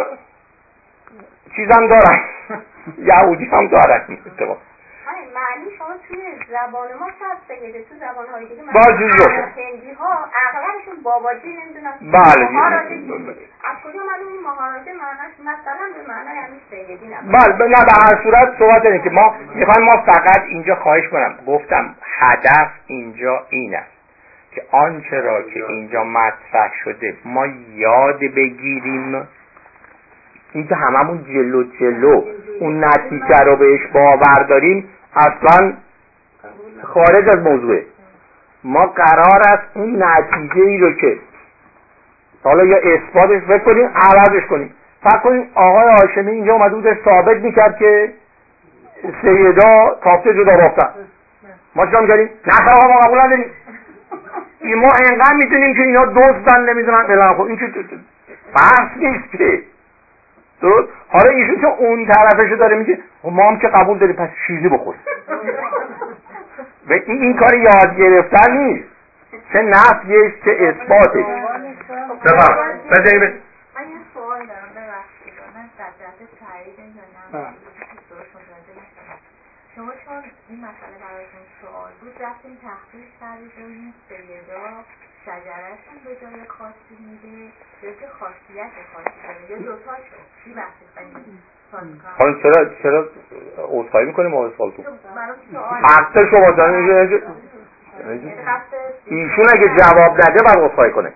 چیزم دارن یهودی هم دارن این اتفاق. معنی شما توی زبان ما شد سیده، تو زبان های دیگه بازی مثلا هندی ها اغلبشون باباجی نمیدونم بله مهاراجه. از کجا معلوم این مهاراجه معناش مثلا به معنای همین سیدی نبود؟ بله نه به هر صورت صحبت داریم که ما میخوایم ما فقط اینجا خواهش کنم گفتم هدف اینجا این است که آنچه را که اینجا مطرح شده ما یاد بگیریم. این که هممون جلو جلو اون نتیجه رو بهش باور داریم اصلا خارج از موضوعه. ما قرار است اون نتیجه ای رو که حالا یا اثباتش فکر کنیم عوضش کنیم. فکر کنیم آقای هاشمی اینجا اومده بود ثابت میکرد که سیدا تافته جدا بافتن، ما چرا میکردیم؟ نه آقا ما قبول نداریم. ما اینقدر میدونیم که اینا دزدن نمیدونن فلان. خب این که بحث نیست که درست. حالا ایشون که اون طرفشو داره میگه ما هم که قبول داریم پس شیرینی بخوریم. و این, این کار یاد گرفتن نیست، چه نفیش چه اثباتش. بفهم بذاریم. من یه سوال دارم ببخشید من در جهت تایید یا نه درست متوجه نشدم. شما چون این مسئله براتون سوال بود رفتین تحقیق کردید و این سیدا شجرهشون به جای خاصی میده یا که خاصیت خاصی داره یا دوتاشو چی بحثی کنید؟ خانم چرا چرا عذرخواهی میکنیم آقای سالتون؟ حق شما دارن ایشون اگه جواب نده باید عذرخواهی کنه.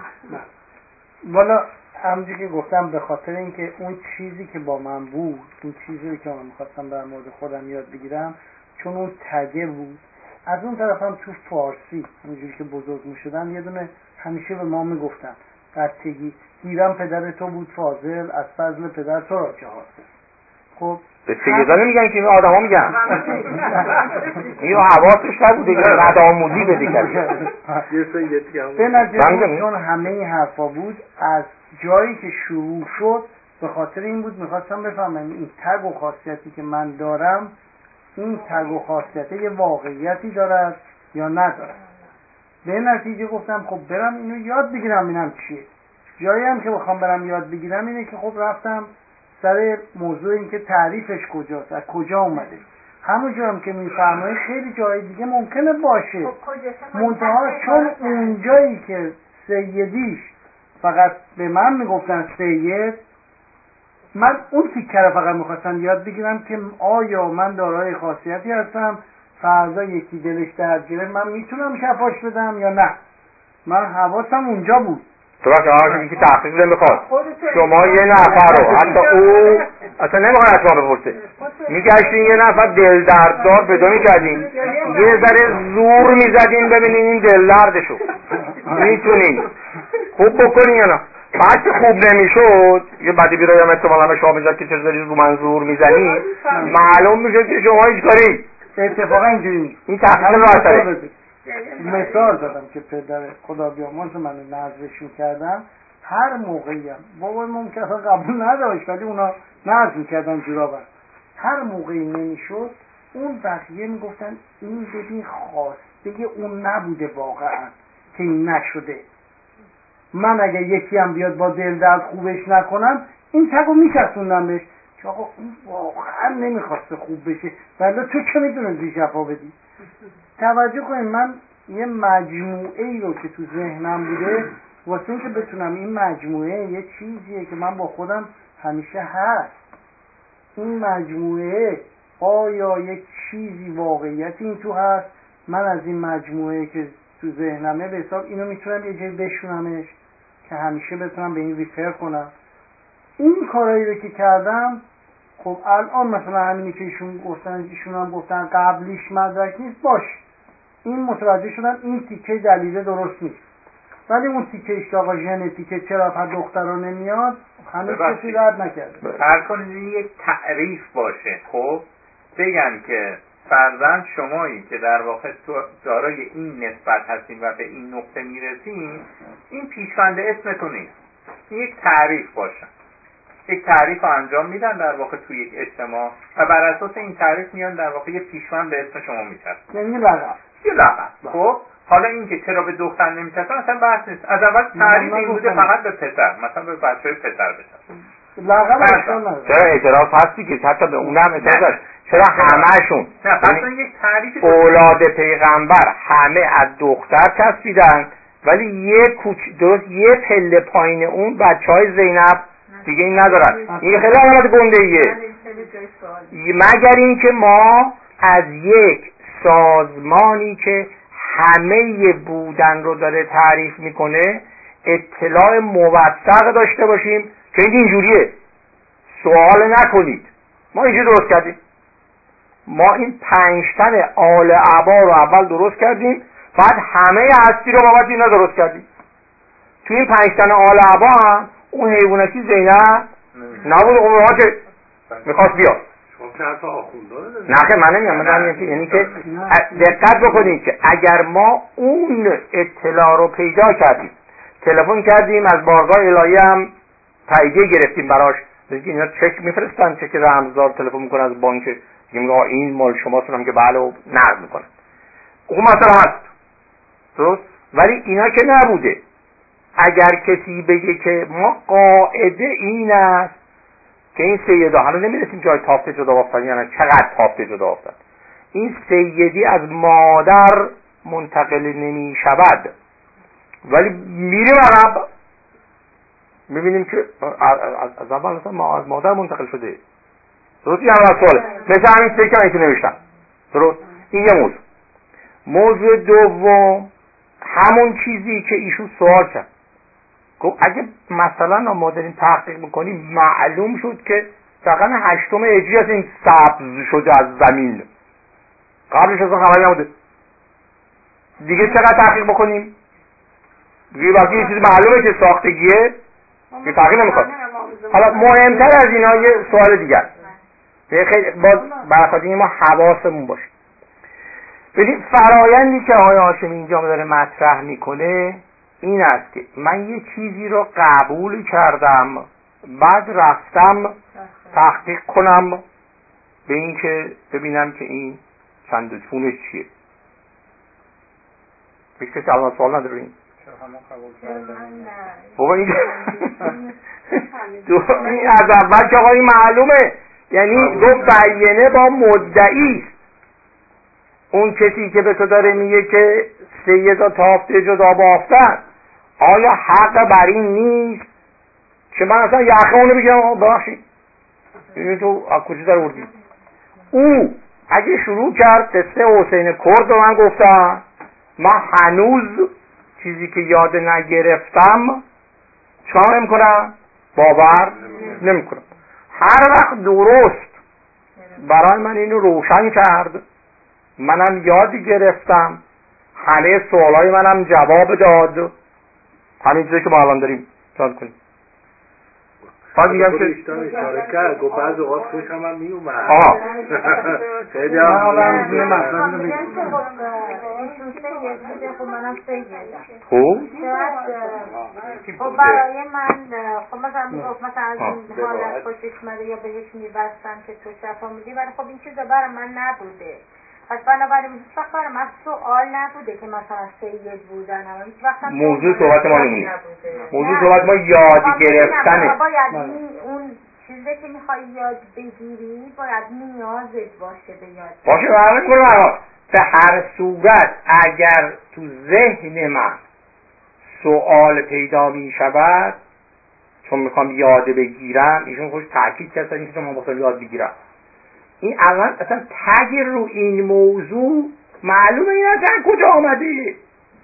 والا همونجوری که گفتم به خاطر اینکه اون چیزی که با من بود، اون چیزی که من میخواستم در مورد خودم یاد بگیرم چون اون تگه بود، از اون طرف هم تو فارسی اونجوری که بزرگ میشدن یه دونه همیشه به ما میگفتن قطعی گیرم پدر تو بود فاضل از فضل پدر تو را چه حاصل. خب به سیدا نمیگن که این آدم ها میگن این حواسش نبوده که رد آموزی بده کرد به نظر چون همه این حرفا بود از جایی که شروع شد به خاطر این بود میخواستم بفهمم این تگ و خاصیتی که من دارم این تگ و خاصیتی یه واقعیتی دارد یا ندارد. به نتیجه گفتم خب برم اینو یاد بگیرم ببینم چیه. جایی هم که بخوام برم یاد بگیرم اینه که خب رفتم سر موضوع این که تعریفش کجاست، از کجا اومده. همونجا هم که میفرمایید خیلی جای دیگه ممکنه باشه، منتها چون اونجایی که سیدیش فقط به من میگفتن سید، من اون تیکه رو فقط میخواستم یاد بگیرم که آیا من دارای خاصیتی هستم فردا یکی دلش درد گرفت من میتونم شفاش بدم یا نه. من حواسم اونجا بود. درست آنها که تحقیق نمیخواد. شما یه نفر رو حتی او اصلا نمیخواد از شما بپرسه میگشتین یه نفر دل درددار پیدا میکردین یه ذره زور میزدین ببینین این دل دردشو میتونین خوب بکنین یا نه. بعد که خوب نمیشد یه بدی بیرایی هم احتمالا به شما میزد که چه ذری رو من زور میزنی معلوم میشه که شما هیچ کاری اتفاقا اینجوری نیست. این تحقیق رو اثره مثال زدم که پدر خدا بیامرز من نذرش میکردم هر موقعی هم بابا ممکنه قبول نداشت ولی اونا نذر میکردن جورابن هر موقعی نمیشد اون بقیه میگفتن این ببین خواسته اون نبوده واقعا که این نشده. من اگه یکی هم بیاد با دل درد خوبش نکنم این تگو میچسوندم بهش که آقا اون واقعا نمیخواسته خوب بشه ولی تو چه میدونستی شفا بدی. توجه کنید من یه مجموعه ای رو که تو ذهنم بوده واسه این که بتونم این مجموعه یه چیزیه که من با خودم همیشه هست این مجموعه آیا یه چیزی واقعیتی این تو هست من از این مجموعه که تو ذهنمه به حساب اینو میتونم یه جایی بشونمش که همیشه بتونم به این ریفر کنم. این کارایی رو که کردم خب الان مثلا همینی که ایشون گفتن ایشون هم گفتن قبلیش مدرک نیست باش این متوجه شدن این تیکه دلیله درست نیست ولی اون تیکه اشتاق ژنتیکه چرا پر دخترها نمیاد هنوز کسی رد نکرده. هر کنید یک تعریف باشه خب بگن که فرضاً شمایی که در واقع دارای این نسبت هستین و به این نقطه میرسین این پیشوند اسمتون نیست این یک تعریف باشه یک تعریف رو انجام میدن در واقع توی یک اجتماع و بر اساس این تعریف میان در واقع یه پیشوند به اسم شما میچسبن یعنی لقب یه لقب. خب حالا این که چرا به دختر نمیچسبن اصلا بحث نیست از اول تعریف این بوده فقط به پسر مثلا به بچهای پسر بچسبن لقب اصلا چرا اعتراض هستی که حتی به اونم اعتراض چرا همه‌شون نه مثلا یک تعریف اولاد پیغمبر همه از دختر چسبیدن ولی یه کوچ درست یه پله پایین اون بچهای زینب دیگه این ندارن. این خیلی حالت گنده ایه مگر این که ما از یک سازمانی که همه بودن رو داره تعریف میکنه اطلاع موثق داشته باشیم که این اینجوریه سوال نکنید ما اینجوری درست کردیم ما این پنجتن آل عبا رو اول درست کردیم بعد همه هستی رو بابت اینا درست کردیم. تو این پنجتن آل عبا هم اون حیوانکی زینب نبود اونها که میخواست بیاد نه که من نمیم من یعنی که دقت بکنید که اگر ما اون اطلاع رو پیدا کردیم تلفن کردیم از بارگاه الهی هم تاییدیه گرفتیم براش دیگه اینا چک میفرستن چک رمزدار تلفن میکنه از بانک میگه این مال شماست هم که بله و نقد میکنه اون مثلا هست درست ولی اینا که نبوده. اگر کسی بگه که ما قاعده این است که این سیدا حالا نمیرسیم جای تافته جدا بافتن یا نه چقدر تافته جدا بافتن این سیدی از مادر منتقل نمی شود ولی میریم عقب میبینیم که از اول اصلا ما از مادر منتقل شده درست این اول سواله مثل همین سیکه که نوشتم درست این یه موضوع. موضوع دوم همون چیزی که ایشون سوال کرد گفت اگه مثلا ما داریم تحقیق میکنیم معلوم شد که دقیقا هشتم هجری از این سبز شده از زمین قبلش اصلا خبری نبوده دیگه چقدر تحقیق بکنیم دیگه وقتی یه چیزی معلومه که ساختگیه که تحقیق نمیخواد. حالا مهمتر از اینا یه سوال دیگر خیلی باز برخواهد ما حواسمون باشه ببین فرایندی که آقای هاشمی اینجا داره مطرح میکنه این است که من یه چیزی رو قبول کردم بعد رفتم تحقیق کنم به این که ببینم که این چند چونش چیه هیچ کسی الان سوال نداره این بابا این این از اول که آقا این معلومه، یعنی گفت بیینه با مدعی. اون کسی که به تو داره میگه که سیدا تافته جدا بافتن، آیا حق بر این نیست که من اصلا یخه اونو بگم ببخشید این تو از کجا در آوردی؟ او اگه شروع کرد قصه حسین کرد رو من گفتم، من هنوز چیزی که یاد نگرفتم چرا نمیکنم؟ باور نمیکنم. هر وقت درست برای من اینو روشن کرد، منم یاد گرفتم، همه سوالای منم جواب داد، همین چیزی که ما الان داریم چند کنیم. بعد میگم که اشاره کرد گفت بعض اوقات خوشم هم میومد. آها خیلی هم آدم دیگه مثلا بگیم خب منم سیدم خوب خب برای من خب مثلا میگفت مثلا از این حالت خوشش مده یا بهش میبستن که تو شفا میدی، ولی خب این چیزا برای من نبوده. پس بنابراین هیچ وقت برای من سوال نبوده که مثلا سید بودن، اما هیچ وقت موضوع صحبت ما نمونه. موضوع صحبت ما یاد گرفتنه. باید اون چیزی که میخوای یاد بگیری باید نیازت باشه به یاد باشه. برای من به هر صورت اگر تو ذهن من سوال پیدا میشود چون میخوام یاد بگیرم، ایشون خوش تاکید کرد اینکه من میخوام یاد بگیرم، این اول اصلا تگ رو این موضوع معلومه این اصلا کجا آمده.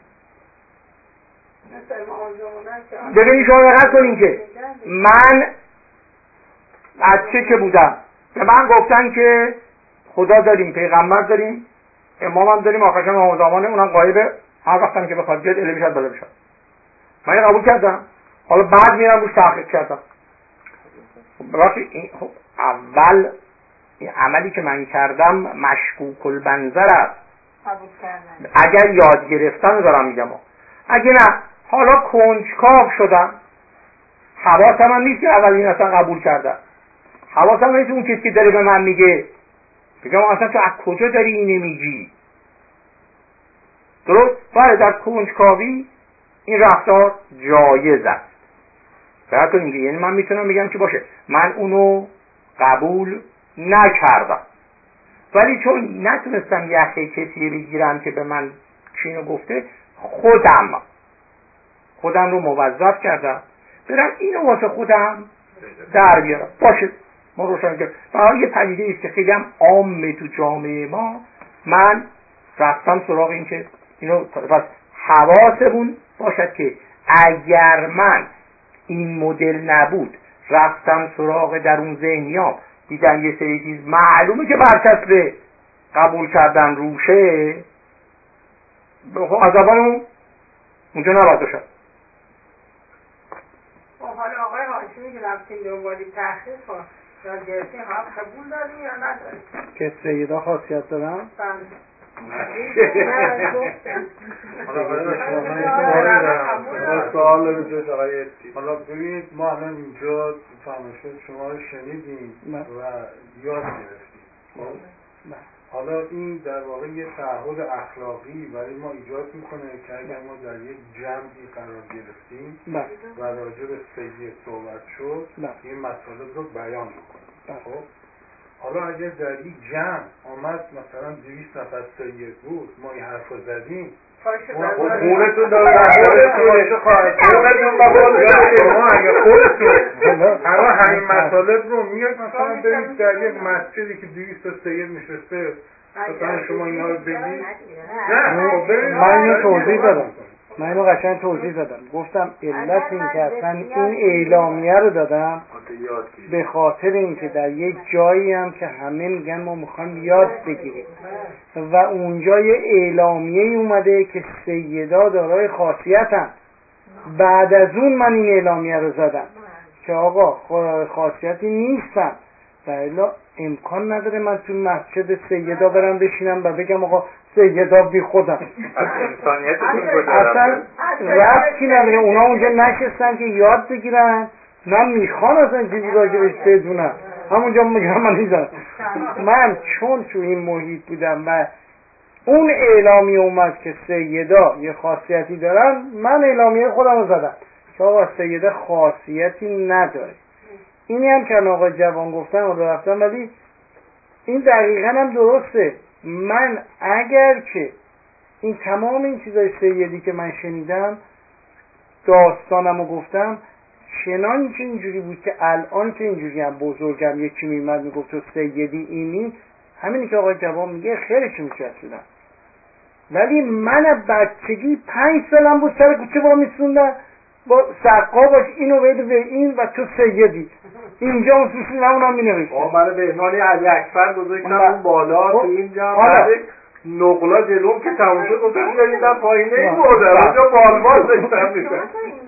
ببینید شما دقت کنین که من بچه که بودم به من گفتن که خدا داریم، پیغمبر داریم، امام هم داریم، آخرش هم امام زمانه، اونم غایبه، هر وقت هم که بخواد بیاد علمی شد بله بشد. من این قبول کردم. حالا بعد میرم روش تحقیق کردم. خب اول این عملی که من کردم مشکوک البنظر است. اگر یاد گرفتن دارم میگم، اگه نه حالا کنجکاو شدم، حواسم هم نیست که اول این اصلا قبول کردم، حواسم نیست اون کسی که داره به من میگه بگم اصلا تو از کجا داری اینو میگی. درست؟ بله در کنجکاوی این رفتار جایز است. فقط کنیم که یعنی من میتونم بگم که باشه من اونو قبول نکردم، ولی چون نتونستم یخه کسی بگیرم که به من چینو گفته، خودم خودم رو موظف کردم برم اینو واسه خودم در بیارم. باشه ما روشن کردم. برای یه پدیده ایست که خیلی هم عامه تو جامعه ما، من رفتم سراغ این که اینو پس حواسمون باشد که اگر من این مدل نبود رفتم سراغ درون ذهنیام دیدم یه سری چیز معلومه که برچسب قبول کردن روشه، از اول اونجا نباید باشد. حالا آقای هاشمی که رفتیم دنبالی تحقیق کن یا گرفتیم هم قبول داریم یا نداریم که سیدا خاصیت دارن؟ حالا ببینید ما الان اینجا فرمایشات شما رو شنیدیم و یاد گرفتیم. حالا این در واقع یه تعهد اخلاقی برای ما ایجاد میکنه که اگر ما در یک جمعی قرار گرفتیم و راجع به سید صحبت شد این مطالب رو بیان میکنه. خب حالا اگر در یک جمع آمد مثلا دویست نفر سید بود، ما این حرف رو زدیم، خونتون داره خونتون خونتون شما اگر خودتون همه همین مطالب رو میاد مثلا برید در یک مسجدی که دویست تا سید نشسته مثلا شما اینا رو بگید. نه من اینو توضیح دادم، من اینو قشنگ توضیح دادم، گفتم علت این که اصلا این اعلامیه رو دادم به خاطر اینکه در یک جایی هم که همه میگن ما میخوایم یاد بگیریم و اونجا یه اعلامیه اومده که سیدا دارای خاصیتن، بعد از اون من این اعلامیه رو زدم که آقا خاصیتی نیستن و الا امکان نداره من تو مسجد سیدا برم بشینم و بگم آقا سیدا بی خودم. اصلا ربطی نداره، اونا اونجا نشستن که یاد بگیرن، نه میخوان اصلا چیزی راجبش بدونم، همونجا میگم من نیزم. من چون تو این محیط بودم و اون اعلامیه اومد که سیدا یه خاصیتی دارن، من اعلامیه خودم رو زدم که آقا سیده خاصیتی نداره. اینی هم که آقا جوان گفتن و رفتم، ولی این دقیقا هم درسته. من اگر که این تمام این چیزای سیدی که من شنیدم داستانم رو گفتم چنان که اینجوری بود که الان که اینجوری هم بزرگم یکی میمد میگفت تو سیدی اینی، همینی که آقا جوان میگه خیلی چی میچسبیدم. ولی من بچگی پنج سالم بود سر کوچه با میسوندن با سقا باش اینو بده به این و تو سیدی اینجا اصوصی نمونم می نوشتم. آه من بهنانی علی اکبر گذاشتم اون بالا تو اینجا بعد نقلا جلوم که تموم شد گفتم بیاریم در پایینه این بوده اونجا بالبال داشتم میشن.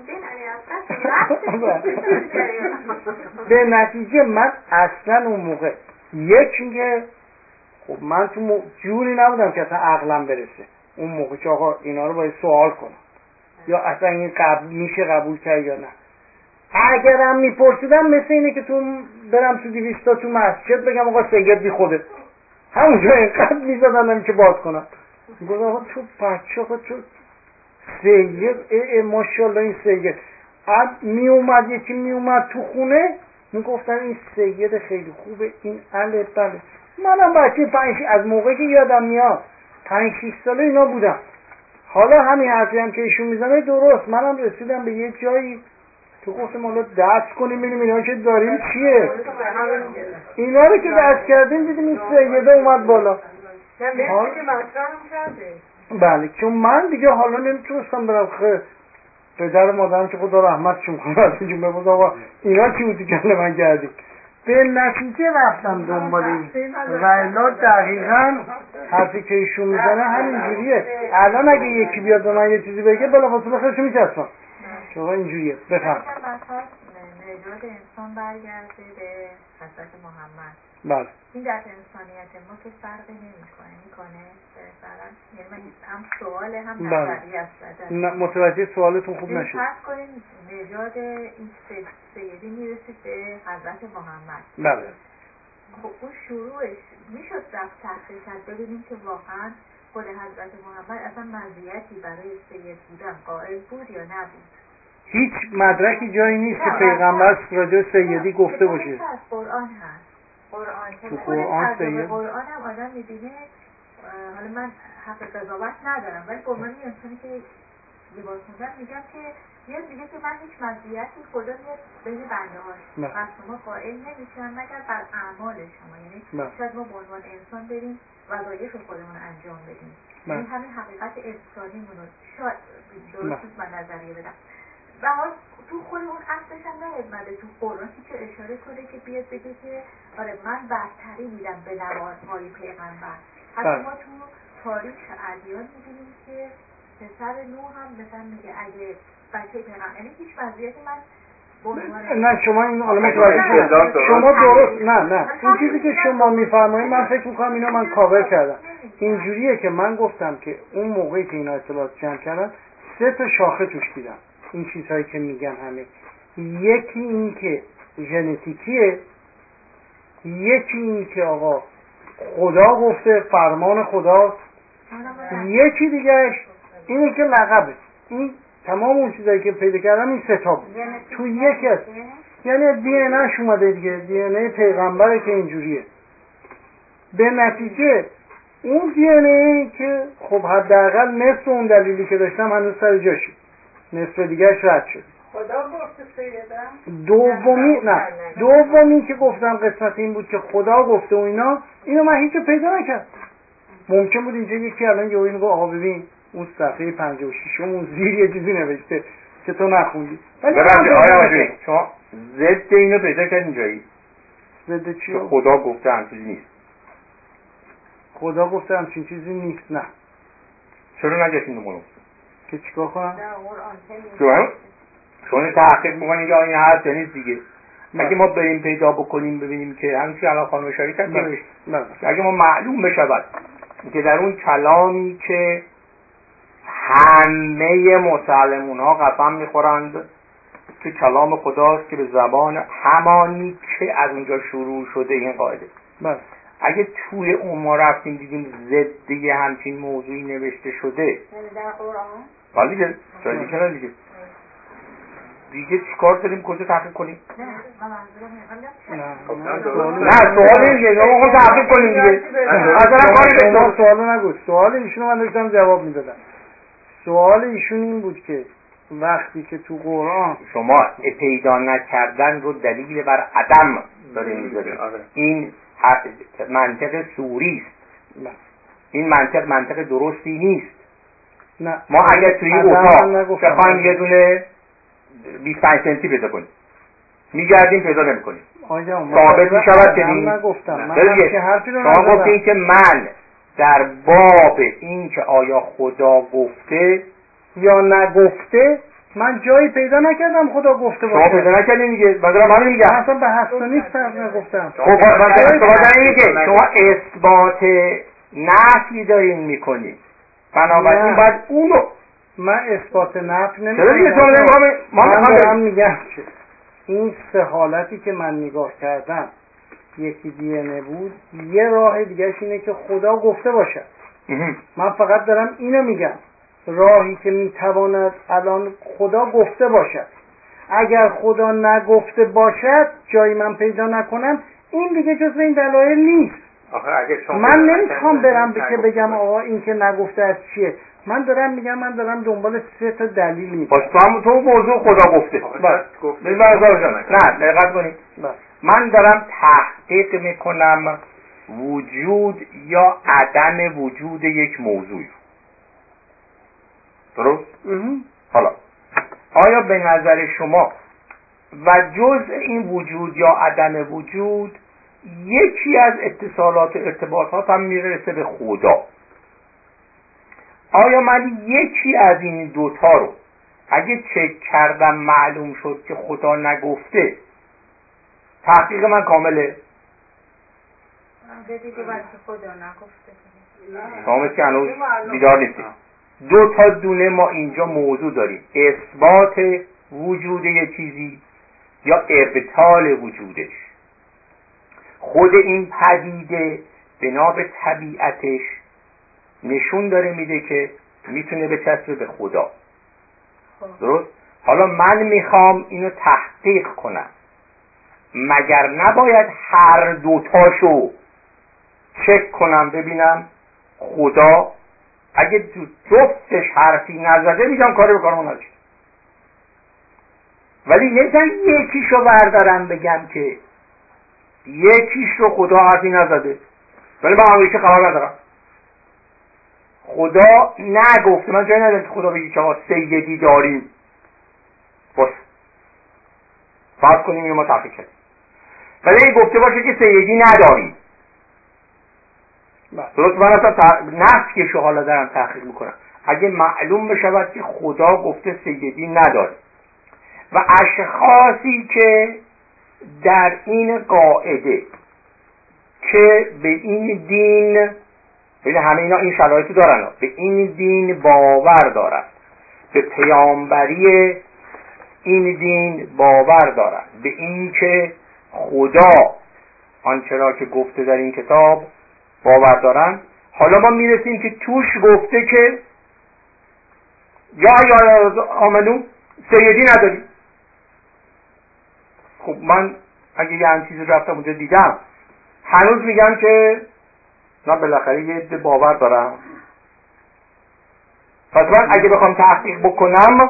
به نتیجه من اصلا اون موقع یک که خب من تو م... جوری نبودم که اصلا عقلم برسه اون موقع که آقا اینا رو باید سوال کنم یا اصلا این قبل میشه قبول کرد یا نه. اگرم میپرسیدم مثل اینه که تو برم تو دیویستا تو مسجد بگم آقا سید بی خوده، همونجا اینقدر میزدنم که باز کنم. میگفتم آقا تو بچه آقا تو سید اه ماشاءالله این سید میومد یکی میومد تو خونه میگفتن این سید خیلی خوبه این اله بله. منم بچه پنج از موقعی که یادم میاد پنج شیش ساله اینا بودم. حالا همین حرفی هم که ایشون میزنه درست، منم رسیدم به یه جایی تو گفتم حالا دست کنیم ببینیم اینا که داریم چیه. اینا رو که دست کردیم دیدیم این سیده اومد بالا. بله چون من دیگه حالا نمیتونستم برم خیلی پدر مادرم که خدا رحمتشون کنه اینجون ببود آقا اینا چی بودی که من کردیم. به نتیجه رفتم دنبال این و الا دقیقا حرفی که ایشون میزنه همین جوریه. الان اگه یکی بیاد به من یه چیزی بگه بلافاصله خودشو میچسبم که آقا اینجوریه. بفهم نژاد انسان برگرده به حضرت محمد. بله این در انسانیت ما که فرقی نمیکنه میکنه مثلا یعنی من هم سوال هم نظری است. متوجه سوالتون خوب نشد. فرض کنیم نژاد این سیدی میرسید به حضرت محمد. بله خب اون شروعش میشد رفت تحقیق کرد ببینیم که واقعا خود حضرت محمد اصلا مزیتی برای سید بودن قائل بود یا نبود. هیچ مدرکی جایی نیست که پیغمبر راجع سیدی گفته باشه. قرآن هست. قرآن تو قرآن سید قرآن هم آدم میبینه. حالا من حق قضاوت ندارم ولی به عنوان انسانی که لباس خوندن میگم که یاد میگه که من هیچ مزیتی خدا میاد بین بنده هاش و شما قائل نمیشن مگر بر اعمال شما. یعنی شاید ما به عنوان انسان بریم وظایف خودمون انجام بدیم. این همین حقیقت انسانیمون رو شاید درست من نظریه بدم. و حال تو خود اون اصلش هم نیامده تو قرآن که اشاره کنه که بیاد بگه که آره من برتری میدم به نوارهای پیغمبر. حتی ما تو تاریخ ادیان میبینیم که پسر نوح هم مثلا میگه اگه بچه پیغمبر یعنی هیچ وضعیتی من نه شما این حالا متوجه شدید شما درست نه نه این چیزی که شما میفرمایید من فکر میکنم اینو من کاور کردم. اینجوریه که من گفتم که اون موقعی که اینا اطلاعات جمع کردن سه تا شاخه توش دیدم این چیزهایی که میگن همه. یکی این که ژنتیکیه، یکی این که آقا خدا گفته فرمان خداست، یکی دیگهش اینه که لقبه. این تمام اون چیزایی که پیدا کردم این سه تا بود تو یکی است. یعنی دی ان اش اومده دیگه، دی ان ای پیغمبره که اینجوریه. به نتیجه اون دی ان ای که خب حداقل نصف اون دلیلی که داشتم هنوز سر جاشه، نصف دیگهش رد شد. خدا گفته سیدم. دومی نه دومی که گفتم قسمت این بود که خدا گفته و اینا، اینو من هیچ پیدا نکردم. ممکن بود اینجا یکی الان یهو میگه آقا ببین اون صفحه پنجاه و شش اون زیر یه چیزی نوشته که تو نخوندی. ولی آیا شما ضد اینو پیدا کردین جایی؟ ضد چی؟ خدا گفته همچین چیزی نیست. خدا گفته همچین چیزی نیست. نه چرا نگفتین رو منو که چیکار کنم؟ شما چون تحقیق میکنین یا این هست یا نیست دیگه. اگه ما بریم پیدا بکنیم ببینیم که همچین الان خانم اشاره کرد اگه ما معلوم بشود که در اون کلامی که همه مسلمون ها قسم میخورند که کلام خداست که به زبان همانی که از اونجا شروع شده این قاعده، اگه توی اون ما رفتیم دیدیم ضد یه همچین موضوعی نوشته شده در قرآن حالا دیگه جایی چرا دیگه دیگه چیکار داریم کجا تحقیق کنیم؟ نه من منظورم نه نه سوال دیگه ما خود تحقیق کنیم دیگه اصلا کاری به شما سوالو نگو. سوال ایشونو من داشتم جواب میدادم. سوال ایشون این بود که وقتی که تو قرآن شما پیدا نکردن رو دلیل بر عدم داره میذاره این منطق سوری است. این منطق منطق درستی نیست. نه ما اگر توی اتاق بخوایم یه دونه بیست و پنج سنتی پیدا کنیم میگردیم پیدا نمی‌کنیم ثابت می‌شود که این نگفتم. من شما گفتین که من در باب این که آیا خدا گفته یا نگفته من جایی پیدا نکردم خدا گفته باشه. شما پیدا نکردین دیگه. مثلا من میگم اصلا به هست و نیست نگفتم. خب من اثبات میگه شما اثبات نفی دارین میکنید بنابراین باید اونو من اثبات نفی نمیکنم. چرا دیگه شما نمیگم من دارم میگم که این سه حالتی که من نگاه کردم یکی دی ان ای بود، یه راه دیگهش اینه که خدا گفته باشه. من فقط دارم اینو میگم راهی که میتواند الان خدا گفته باشد. اگر خدا نگفته باشد جایی من پیدا نکنم این دیگه جزو این دلایل نیست. من نمیخوام برم که بگم آقا این که نگفته از چیه. من دارم میگم من دارم دنبال سه تا دلیل میگم. باش تو هم تو موضوع خدا گفته بس نه دقت کنید. من دارم تحقیق میکنم وجود یا عدم وجود یک موضوع. درست؟ حالا آیا به نظر شما و جز این وجود یا عدم وجود یکی از اتصالات و ارتباطات هم میرسه به خدا، آیا من یکی از این دوتا رو اگه چک کردم معلوم شد که خدا نگفته تحقیق من کامله؟ دیگه وقتی خدا نگفته شما مثل که هنوز بیدار نیستید. دو تا دونه ما اینجا موضوع داریم، اثبات وجود یه چیزی یا ابطال وجودش. خود این پدیده بنا به طبیعتش نشون داره میده که میتونه بچسبه به خدا. درست؟ حالا من میخوام اینو تحقیق کنم، مگر نباید هر دوتاشو چک کنم ببینم خدا اگه دو دوستش حرفی نزده میگم کاری بکنم نشه، ولی نمیتونم یکیشو بردارم بگم که یکیش رو خدا حرفی نزده ولی من همیشه خبر ندارم خدا نگفته. من جایی ندارم که خدا بگی که آقا سیدی داریم بس فرض کنیم اینو ما تحقیق کردیم، ولی این گفته باشه که سیدی نداریم. درست؟ من اصلا نفیشو حالا دارم تحقیق میکنم. اگه معلوم بشود که خدا گفته سیدی نداره و اشخاصی که در این قاعده که به این دین ببین همه اینا این شرایطو دارن، به این دین باور دارن، به پیامبری این دین باور دارن، به این که خدا آنچه را که گفته در این کتاب باور دارن. حالا ما میرسیم که توش گفته که یا یا آمنو سیدی نداری. خب من اگه یه هم چیزی رفتم اونجا دیدم هنوز میگم که نه بالاخره یه عده باور دارم. پس من اگه بخوام تحقیق بکنم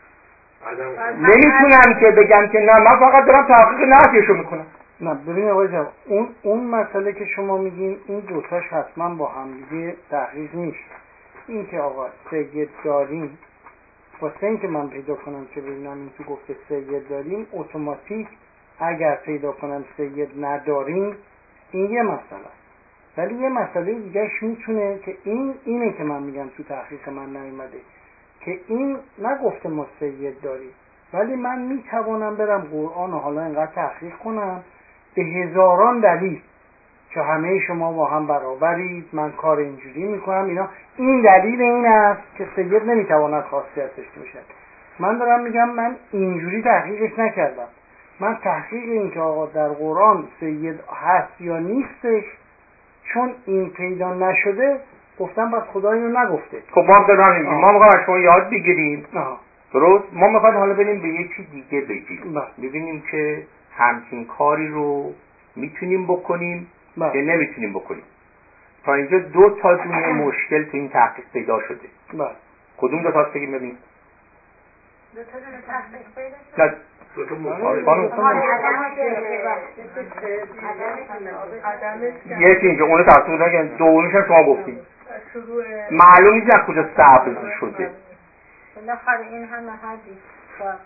نمیتونم که بگم که نه من فقط دارم تحقیق نفیشو میکنم. نه ببین آقای جواد اون اون مسئله که شما میگین این دوتاش حتما با هم دیگه تحقیق نیست. این که آقا سید داریم واسه این که من پیدا کنم که ببینم این تو گفته سید داریم اتوماتیک اگر پیدا کنم سید نداریم این یه مسئله. ولی یه مسئله دیگهش میتونه که این اینه که من میگم تو تحقیق من نیومده که این نگفته ما سید داریم، ولی من میتوانم برم قرآن و حالا اینقدر تحقیق کنم به هزاران دلیل که همه شما با هم برابرید، من کار اینجوری میکنم اینا، این دلیل این است که سید نمیتواند خاصیت داشته باشد. من دارم میگم من اینجوری تحقیقش نکردم. من تحقیق این که آقا در قرآن سید هست یا نیستش چون این پیدا نشده گفتم بس خدا اینو نگفته. خب ما هم نمیگیم، ما میخوایم از شما یاد بگیریم. آه. درست؟ ما میخوایم حالا بریم به یکی دیگه بگیم، بله. ببینیم که همچین کاری رو میتونیم بکنیم بله. یا نمیتونیم بکنیم. تا اینجا دو تا دونه مشکل تو این تحقیق پیدا شده. بله. کدوم دو تاست بگیم ببینیم؟ دو تا دونه تحقیق پیدا نه دو تا مشکل. یکی اینجا اونو تحقیق نگن، دومیش هم شما گفتیم. معلوم نیست از کجا سبز شده. بالاخره این همه حدیث ثبت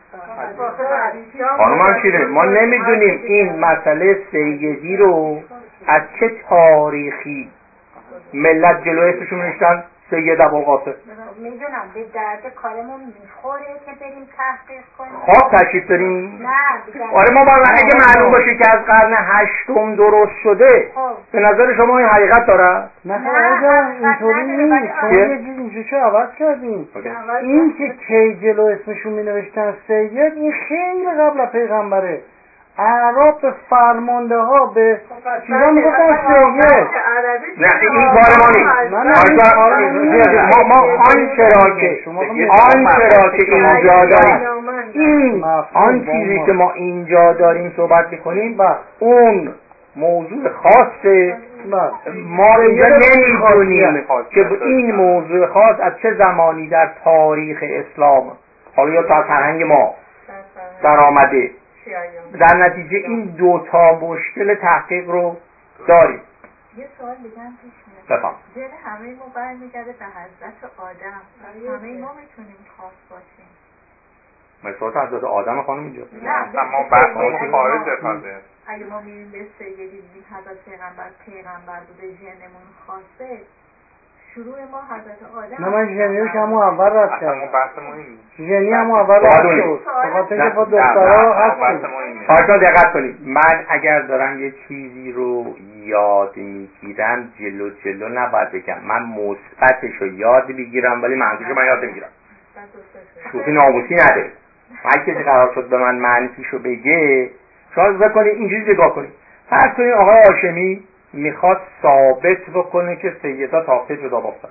شده. خانم هم چیره ما نمیدونیم این مسئله سیدی رو از چه تاریخی ملت جلو اسمشون نشتن سید ابوالقاسم. میدونم به درد کارمون میخوره که بریم تحقیق کنیم. خب تشریف داریم؟ نه. آره ما باید اگه معلوم باشه که از قرن هشتم درست شده خب. به نظر شما این حقیقت داره؟ نه نه اینطوری نیست. شما یه چیز اینجا چه عوض کردیم. این که کی جلو اسمشون می نوشتن سید این خیلی قبل از پیغمبره. اعراب به فرمانده ها به چیزا میگفتن سید. نه این کار ما نیست. ما ما آنچه را که آنچه را که اینجا داریم این آن چیزی که ما اینجا داریم صحبت میکنیم اون موضوع خاصه ما اینجا نمیدونیم که این موضوع خاص از چه زمانی در تاریخ اسلام حالا یا تا فرهنگ ما در آمده. در نتیجه این دوتا مشکل تحقیق رو داریم. یه سوال دیگه هم پیش میاد. بفهم. دل همه ما برمیگرده به حضرت آدم. همه ما میتونیم خاص باشیم. مثلا حضرت آدم خانم اینجا. نه ما بحثمون خارج فضه. اگه ما میریم به سیدی میگیم حضرت پیغمبر پیغمبر بوده ژنمون خاصه. شروع ما حضرت آدم. نه من ژنی رو که همون اول رد کردم. اصلا بحث مهم ژنی همون اول رد شد. بخاطر اینکه با دخترها هستیم. حالا دقت کنید. من اگر دارم یه چیزی رو یاد میگیرم جلو جلو نباید بگم. من مثبتش رو یاد میگیرم ولی منفیش رو من یاد نمیگیرم. شوخی ناموسی نداره. هر کسی قرار شد به من منفیشو بگه شاید بکنید اینجوری نگاه کنید. فرض کنید آقای هاشمی میخواد ثابت بکنه که سیدا تاخته جدا بافتن.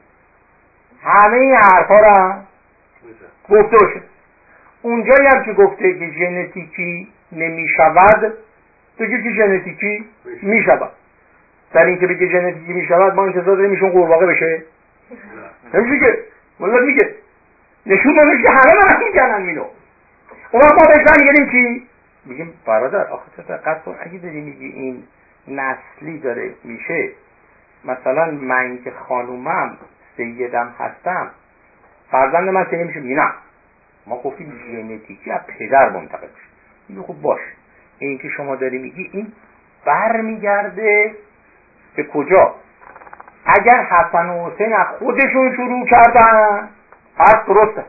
همه این حرفا رو هم گفته باشه. اونجایی هم که گفته که ژنتیکی نمیشود بگه که ژنتیکی میشود. در این که بگه ژنتیکی میشود ما انتظار داریم ایشون قورباغه بشه؟ نمیشه که والله میگه نشون بده که همه من میگنن اینو. اون وقت ما بهش میگیم چی؟ میگیم برادر آخه تو دقت کن اگه داری میگی این نسلی داره میشه مثلا من که خانومم سیدم هستم فرزند من سید میشه. نه ما گفتیم ژنتیکی از پدر منتقل میشه. میگه خب باشه این که شما داری میگی این برمیگرده به کجا؟ اگر حسن و حسین از خودشون شروع کردن پس درسته،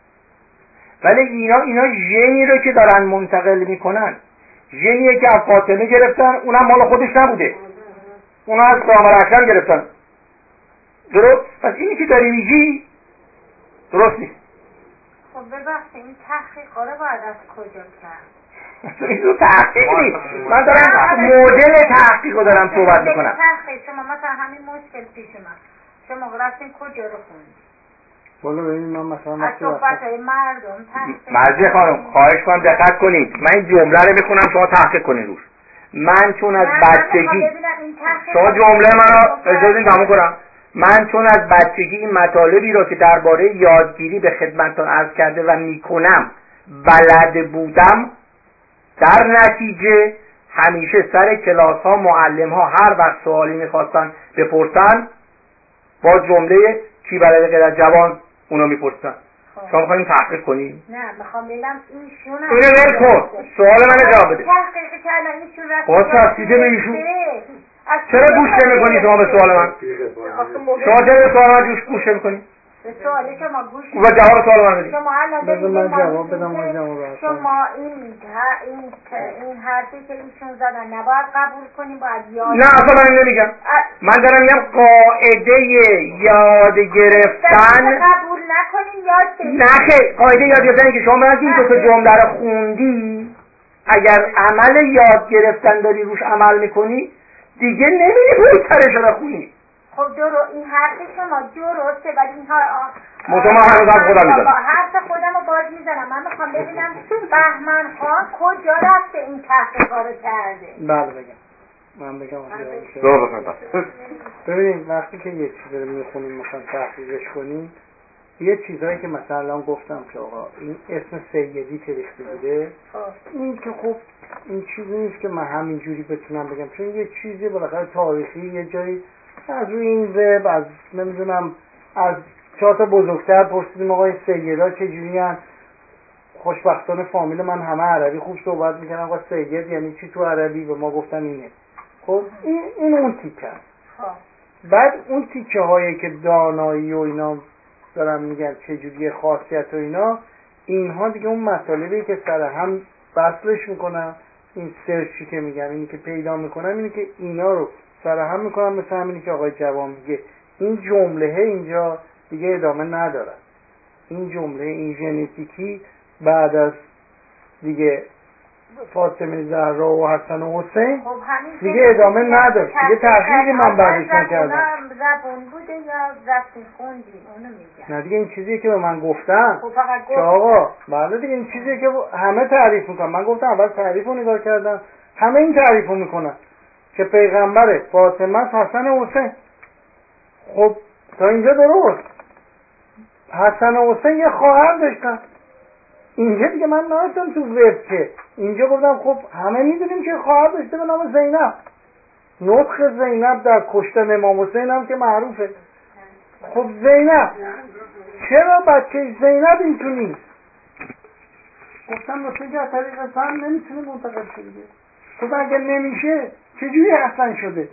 ولی اینا اینا ژنی رو که دارن منتقل میکنن ژنیه که از فاطمه گرفتن اونم مال خودش نبوده، اونا از دامر اکرم گرفتن. درست؟ پس اینی که داری میگی درست نیست. خب ببخشید این تحقیق رو باید از کجا کرد؟ این تحقیق نیست، من دارم مدل تحقیق رو دارم صحبت میکنم. تحقیق شما مثلا همین مشکل پیش من شما رفتین کجا رو خوندید؟ والا ببین من مثلا از صحبت‌های مردم تحقیق مرضی خانم خواهش کنم دقت کنید. من این جمله رو میخونم شما تحقیق کنید روش. من چون از بچگی شما جمله منو اجازه بدید تموم کنم. من چون از بچگی این مطالبی را که درباره یادگیری به خدمتتون عرض کرده و میکنم بلد بودم، در نتیجه همیشه سر کلاس ها معلم ها هر وقت سوالی میخواستن بپرسن با جمله کی بلده غیر از جوان اونو میپرسن. شما میخوایم تحقیق کنی؟ نه میخوام ببینم ایشون اینو ول کن، سوال من جواب بده. تحقیق کردن ایشون رفت واسه رسیده به ایشون چرا گوش نمیکنی شما به سوال من؟ شما چرا به سوال من گوش نمیکنی؟ به سوال شما گوش و جواب سوال من بدید. شما الان بذار من جواب بدم و جواب شما این این این حرفی که ایشون زدن نباید قبول کنیم باید یاد. نه اصلا من نمیگم. من دارم میگم قاعده یاد گرفتن قبول نکنیم یاد بگیریم. نه خیر قاعده یاد گرفتن که شما وقتی این دو تا جمله رو خوندی اگر عمل یاد گرفتن داری روش عمل میکنی دیگه نمیری پای سرش رو خونی. خب درو این حرف شما درسته ولی اینها مطمئن هنوزم خودم میزنم حرف خودم رو باز میزنم. من میخوام ببینم بهمن خان کجا رفته این تحقیقا رو کرده. بله بگم من بگم رو بخونم. ببینیم وقتی که یه چیزی رو میخونیم میخوام تحقیقش کنیم، یه چیزایی که مثلا گفتم که آقا این اسم سیدی که ریخته بوده، این که خب این چیزی نیست که من همینجوری بتونم بگم، چون یه چیزی بالاخره تاریخی یه جایی از روی این وب از نمیدونم از چهار تا بزرگتر پرسیدیم آقا این سیدا چجوری ان. خوشبختانه فامیل من همه عربی خوب صحبت میکنن. آقا سید یعنی چی تو عربی؟ و ما گفتن اینه. خب این این اون تیکه است. بعد اون تیکه هایی که دانایی و اینا دارم میگن چجوری خاصیت و اینا، اینها دیگه اون مطالبی که سر هم بسلش میکنم. این سرچی که میگم اینی که پیدا میکنم اینی که اینا رو سر هم میکنم، مثل همینی که آقای جوان میگه این جمله اینجا دیگه ادامه نداره. این جمله این ژنتیکی بعد از دیگه فاطمه زهرا و حسن و حسین خب دیگه ادامه نداشت. دیگه تحقیقی من بعدش نکردم. زبون بوده یا رفتین خوندین اونو میگم. نه دیگه این چیزیه که به من گفتن. خب فقط که آقا بله دیگه این چیزیه که همه تعریف میکنن. من گفتم اول تعریف رو نگاه کردم، همه این تعریف رو میکنن که پیغمبر فاطمه حسن و حسین. خب تا اینجا درست. حسن و حسین یه خواهر داشتن. اینجا دیگه من نرفتم تو وب که اینجا گفتم خب همه میدونیم که خواهر داشته به نام زینب. نطق زینب در کشتن امام حسین هم که معروفه. خب زینب چرا بچه زینب این تو نیست؟ گفتم مثل که از طریق فهم نمیتونه منتقل شه دیگه. خب اگر نمیشه چجوری حسن شده؟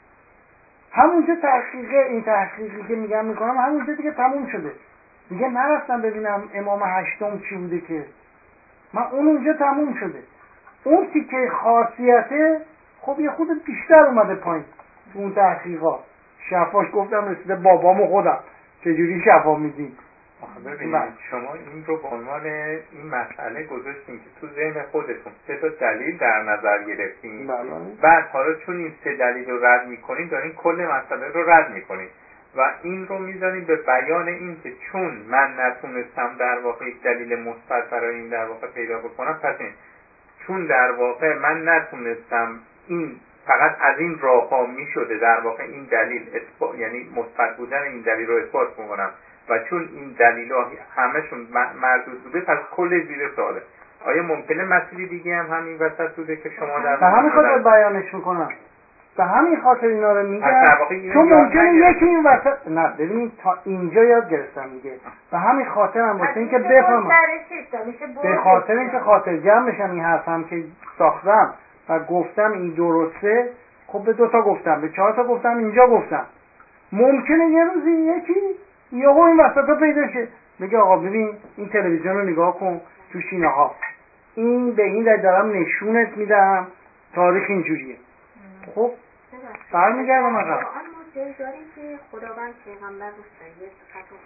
همونجا تحقیقه این تحقیقی که میگم میکنم همونجا دیگه تموم شده. دیگه نرفتم ببینم امام هشتم چی بوده که من اون اونجا تموم شده. اون تیکه خاصیته خب یه خود بیشتر اومده پایین تو اون تحقیقات. شفاش گفتم رسیده بابامو خودم چجوری شفا میدین. ببینید شما این رو به عنوان این مسئله گذاشتین که تو ذهن خودتون سه تا دلیل در نظر گرفتین. بعد حالا چون این سه دلیل رو رد میکنین دارین کل مسئله رو رد میکنین و این رو میذارین به بیان این که چون من نتونستم در واقع یک دلیل مثبت برای این در واقع پیدا بکنم، پس این چون در واقع من نتونستم این فقط از این راه ها میشده در واقع این دلیل اثبات، یعنی مثبت بودن این دلیل رو اثبات میکنم و چون این دلیل ها همشون مردود بوده پس کل زیر سواله. آیا ممکنه مسئله دیگه هم همین وسط بوده که شما در به همین خاطر بیانش میکنم، به همین خاطر اینا رو میگم چون ممکنه یکی این وسط نه ببینید تا اینجا یاد گرفتم دیگه. به همین خاطر هم واسه اینکه بفهمم، به خاطر اینکه خاطر جمع بشم این حرفم که ساختم و گفتم این درسته. خب به دو تا گفتم، به چهار تا گفتم، اینجا گفتم. ممکنه یه روزی یکی یهو این وسطا پیدا شه میگه آقا ببین این تلویزیون رو نگاه کن تو شینه ها، این به این در دارم نشونت میدم تاریخ اینجوریه. خب برمیگردم آقا. اما جایی داریم که خداوند پیغمبر رو سید خطا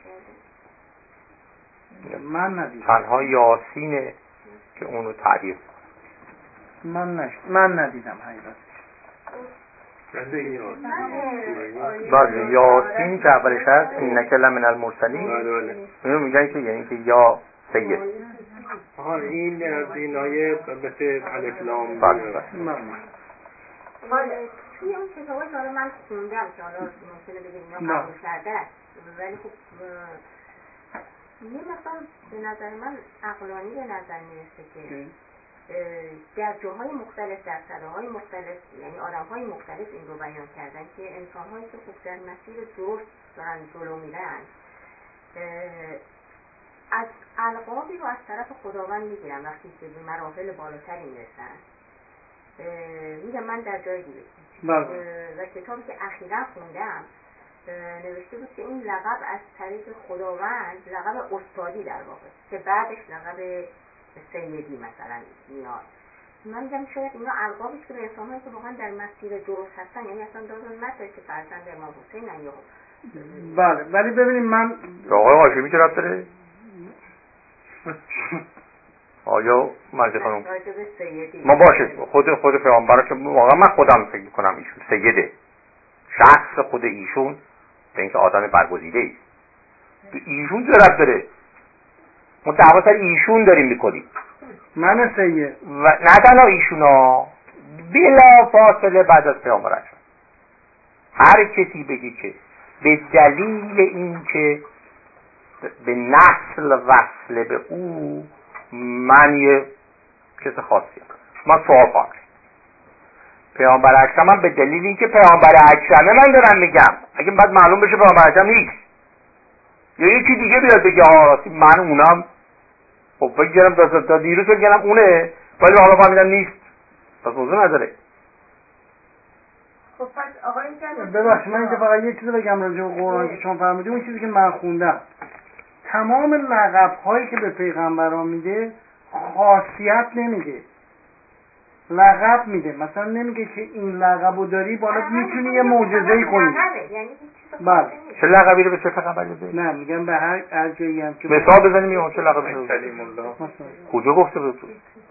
کرده؟ من ندیدم. تنها یاسینه که اونو تعریف من نش من ندیدم حقیقتش. بله یاسین که اولش هست اینک لمن المرسلین، اینو میگن که یعنی که یا سید. آها این از اینای مثل الف لام. بله حالا توی اون کتابایی که حالا من خوندم که حالا ممکنه بگیم اینا قبول کرده است، ولی خب یه مثلا به نظر من عقلانی به نظر میرسه که در جاهای مختلف در سراهای مختلف یعنی آدم‌های مختلف این رو بیان کردن که انسان‌هایی که خب در مسیر درست دارن جلو میرن از القابی رو از طرف خداوند میگیرن وقتی که به مراحل بالاتری میرسن. میگم من در جای دیگه و کتابی که اخیراً خوندم نوشته بود که این لقب از طریق خداوند لقب استادی در واقع که بعدش لقب سیدی مثلا میاد. من میگم شاید اینا القابی که به انسان‌هایی که واقعا در مسیر درست هستن، یعنی اصلا دادن نتایی که فرزند امام حسین یا بله. ولی ببینیم من آقای هاشمی چرا داره آیا مرزی خانم ما باشه خود خود پیامبر که واقعا من خودم فکر میکنم ایشون سیده، شخص خود ایشون به اینکه آدم برگزیده است به ایشون ضرورت داره، ما دعوا سر ایشون داریم میکنیم. من سید و نه تنها ایشونا، بلا فاصله بعد از پیامبر اکرم هر کسی بگی که به دلیل اینکه به نسل وصل به او من یه کس خاصی من سوال خواهم پیامبر اکرم هم به دلیل اینکه پیامبر اکرمه من دارم میگم، اگه بعد معلوم بشه پیامبر اکرم نیست یا یکی دیگه بیاد بگه ها راستی من اونم، خب فکر کردم تا دیروز فکر کردم اونه ولی حالا فهمیدم نیست، پس موضوع نداره. خب پس آقای جان ببخشید من اینجا فقط یه چیزی بگم راجع به قرآن که شما فهمیدید. اون چیزی که من خوندم تمام لقب هایی که به پیغمبران میده خاصیت نمیده، لقب میده. مثلا نمیگه که این لقبو داری بالا میتونی یه معجزه‌ای کنی. بله چه لقبی رو به چه پیغمبری بده؟ نه میگم به هر هر جایی هم که مثال بزنیم میگم چه لقبی رو کلیم الله کجا گفته بود؟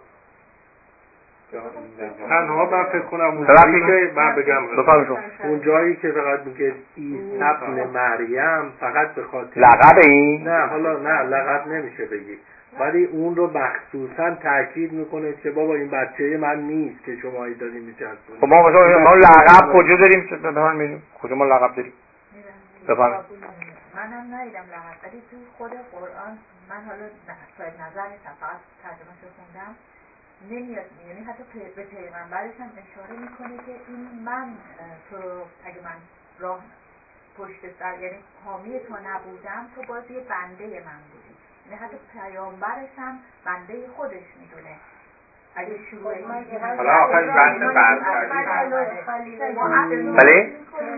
تنها من فکر کنم اون جایی که من بگم بفهمشون اون جایی که فقط میگه عیسی ابن مریم فقط به خاطر لقب این؟ نه حالا نه لقب نمیشه بگی، ولی اون رو مخصوصا تاکید میکنه که بابا این بچه من نیست که شما ای دارین میچسبونید. خب ما مثلا ما لقب کجا داریم؟ بفهم ببینیم کجا ما لقب داریم؟ بفهم منم ندیدم لقب، ولی تو خود قرآن من حالا صاحب نظر نیستم، فقط ترجمه‌اش رو خوندم، نمیاد، یعنی حتی به پیغمبرش هم اشاره میکنه که این من تو رو اگه من راه پشت سر یعنی حامی تو نبودم تو باز یه بنده من بودی، یعنی حتی پیامبرش هم بنده خودش میدونه. اگه شروع حالا آخرش بحث بله؟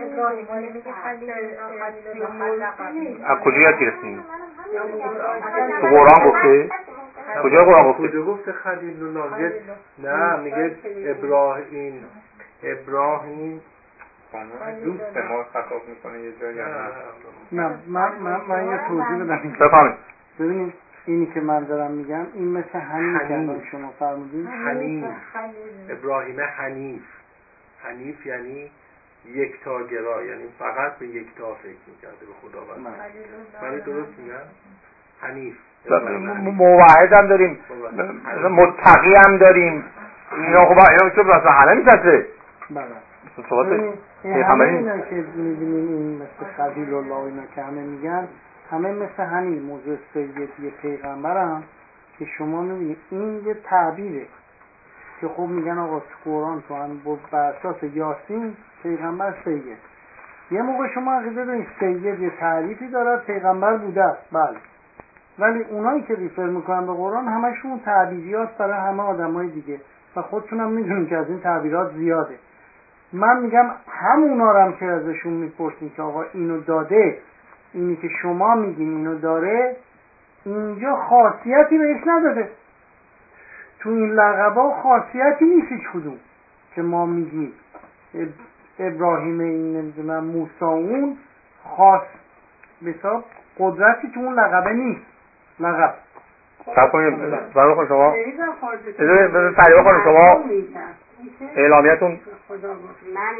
از کجا یاد گرفتیم؟ تو قرآن گفته؟ کجا قرآن گفته؟ کجا گفته خلیل الله؟ نه میگه ابراهیم ابراهیم دوست ما خطاب میکنه یه جایی. نه من من من یه توضیح بدم. بفهمید ببینید اینی که من دارم میگم این مثل حنیف که شما فرمودید. حنیف ابراهیم حنیف حنیف یعنی یکتاگرا، یعنی فقط به یکتا فکر میکرده به خداوند. ولی درست میگم حنیف موحد هم داریم متقی هم داریم، اینا خب اینا که مثلا همه میسته. بله صحبت همه اینا که میبینیم این مثل خلیل الله اینا که همه میگن همه مثل همین موضوع سیدی پیغمبرم که شما میبینید این یه تعبیره که خب میگن آقا تو قرآن تو هم بر اساس یاسین پیغمبر سید. یه موقع شما عقیده دارین سید یه تعریفی داره پیغمبر بوده است، بله، ولی اونایی که ریفر میکنن به قرآن همشون تعبیریات برای همه آدمای دیگه و خودتون هم میدونین که از این تعبیرات زیاده. من میگم همونا رو هم که ازشون میپرسین که آقا اینو داده، اینی که شما میگین اینو داره، اینجا خاصیتی بهش نداده. تو این لقبا خاصیتی نیست هیچ کدوم که ما میگیم ابراهیم این نمیدونم موسی اون خاص بساب قدرتی تو اون لقبه نیست. لقب سب کنیم برای خود شما بذارید فریبا خانم شما اعلامیتون. من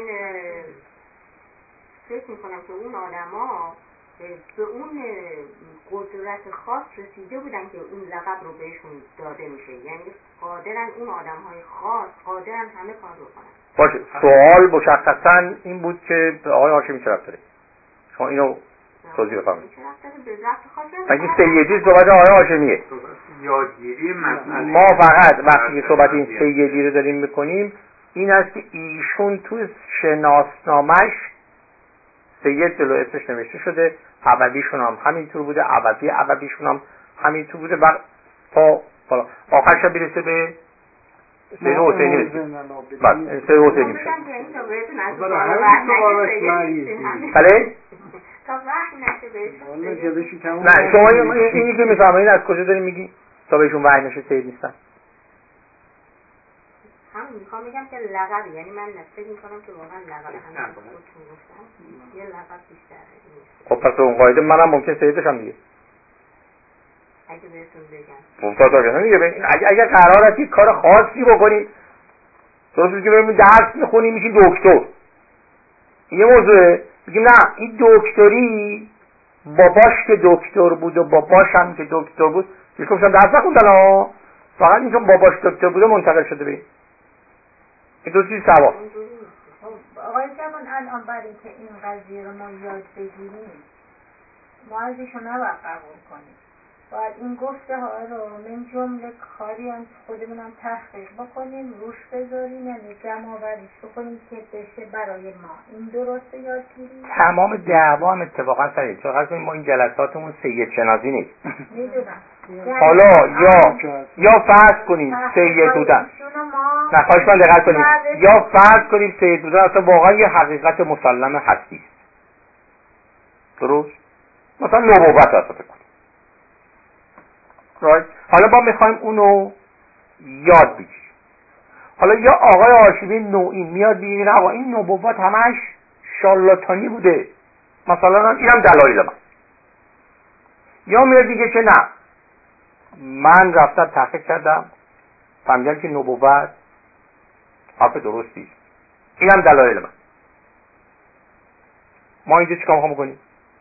فکر میکنم که اون آدما به اون قدرت خاص رسیده بودن که این لقب رو بهشون داده میشه، یعنی قادرن اون آدمهای خاص قادرن همه کار رو کنن. باشه سوال مشخصا این بود که آقای هاشمی چه رفت داره شما اینو توضیح بفرمایید. اگه سیدی صحبت آقای هاشمیه یادگیری مسئله ما فقط وقتی که صحبت این سیدی رو داریم میکنیم این است که ایشون تو شناسنامش سید جلو اسمش نوشته شده، ابویشون هم همینطور بوده، ابوی ابویشون هم همینطور بوده و تا بالا آخرش برسه به سید حسینی رسید. بله سید حسینی میشه. بله؟ نه شما اینی که میفهمید از کجا داریم میگی تا بهشون وحی نشه سید نیستن؟ همون میخوام بگم که لقبی، یعنی من فکر میکنم که واقعا لقب همین خودتون گفتم یه لقب بیشتره. خب پس اون قاعده منم ممکن سیدشم دیگه. اگه بهتون بگم ممتاز آقا دیگه ببین اگه اگه قرار است کار خاصی بکنید درسته که بریم درس میخونیم میشین دکتر یه موضوع میگیم نه این دکتری باباش که دکتر بود و باباش هم که دکتر بود یکم شما درس نخوندن ها فقط اینکه باباش دکتر بوده منتقل شده به این دو چیز سوا. آقای جوان الان برای اینکه این قضیه رو ما یاد بگیریم ما ازشون نباید قبول کنیم باید این گفته ها رو من جمله کاری هم خودمونم تحقیق بکنیم روش بذاریم یعنی جمع آوریش بکنیم که بشه برای ما این درسته یادگیری. تمام دعوا هم اتفاقا سریع چون اصلا ما این جلساتمون سید شناسی نیست میدونم حالا یا یا فرض کنیم سید بودن نه خواهش من دقت کنیم یا فرض کنیم سید بودن اصلا واقعا یه حقیقت مسلم هستی درست مثلا نبوت اصلا کنیم right. حالا ما میخوایم اونو یاد بگیریم حالا یا آقای آرشیوی نوعی میاد بگیره آقا این نبوت همش شالاتانی بوده مثلا اینم دلایل من یا میاد دیگه که نه من رفتم تحقیق کردم فهمیدم که نبوت حرف درستی اینم دلایل من ما اینجا چیکار میخوام بکنیم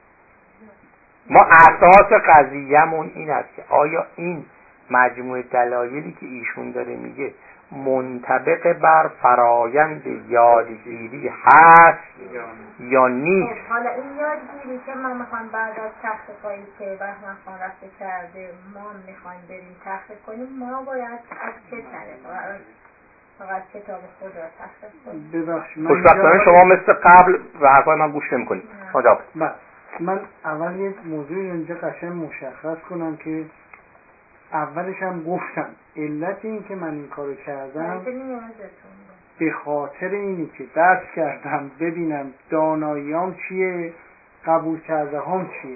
ما اساس قضیه‌مون این است که آیا این مجموعه دلایلی که ایشون داره میگه منطبق بر فرایند یادگیری هست یا نیست. حالا این یادگیری که ما میخوایم بعد از تحقیقایی که بهمن خان رفته کرده ما میخوایم بریم تحقیق کنیم ما باید از چه طریق فقط کتاب خدا تحقیق کنیم. ببخشید خوشبختانه شما مثل قبل به حرفای من گوش نمی‌کنید. خدا من من اول یه موضوعی اینجا قشنگ مشخص کنم که اولش هم گفتم علت این که من این کارو کردم به خاطر اینی که درس کردم ببینم داناییام چیه قبول کرده هم چیه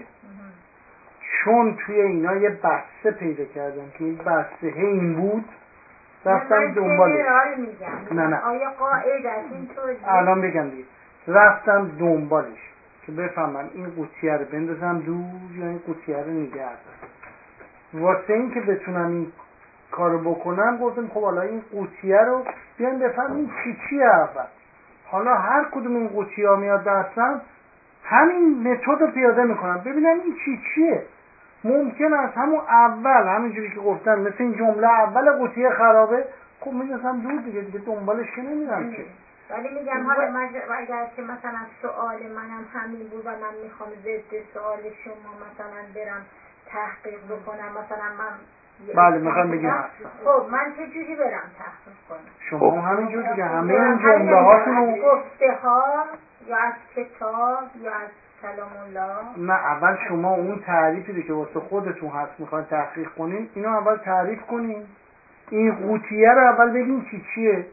چون توی اینا یه بحثه پیدا کردم که این بحثه این بود رفتم دنبالش نه نه آیا قاعده است اینطوری الان بگم دیگه رفتم دنبالش که بفهمم این قوطیه رو بندازم دور یا این قوطیه رو نگه دارم واسه این که بتونم این کارو بکنم گفتم خب حالا این قوطیه رو بیان بفهمیم چی چیه اول حالا هر کدوم این قوطیه ها میاد دستم همین متد رو پیاده میکنم ببینم این چی چیه ممکن است همون اول همینجوری که گفتم مثل این جمله اول قوطیه خرابه خب میذارم دور دیگه دیگه دنبالش که نمیرم که ولی میگم حالا اگر که مثلا سوال منم همین بود و من میخوام ضد سوال شما مثلا برم تحقیق بکنم مثلا من بله میخوام بگم خب من چه جوری برم تحقیق کنم شما همین جوری دیگه همه این جمله هاتون رو گفته ها یا از کتاب یا از کلام الله نه اول شما اون تعریفی که واسه خودتون هست میخواین تحقیق کنین اینو اول تعریف کنین این قوطیه رو اول ببین چی چیه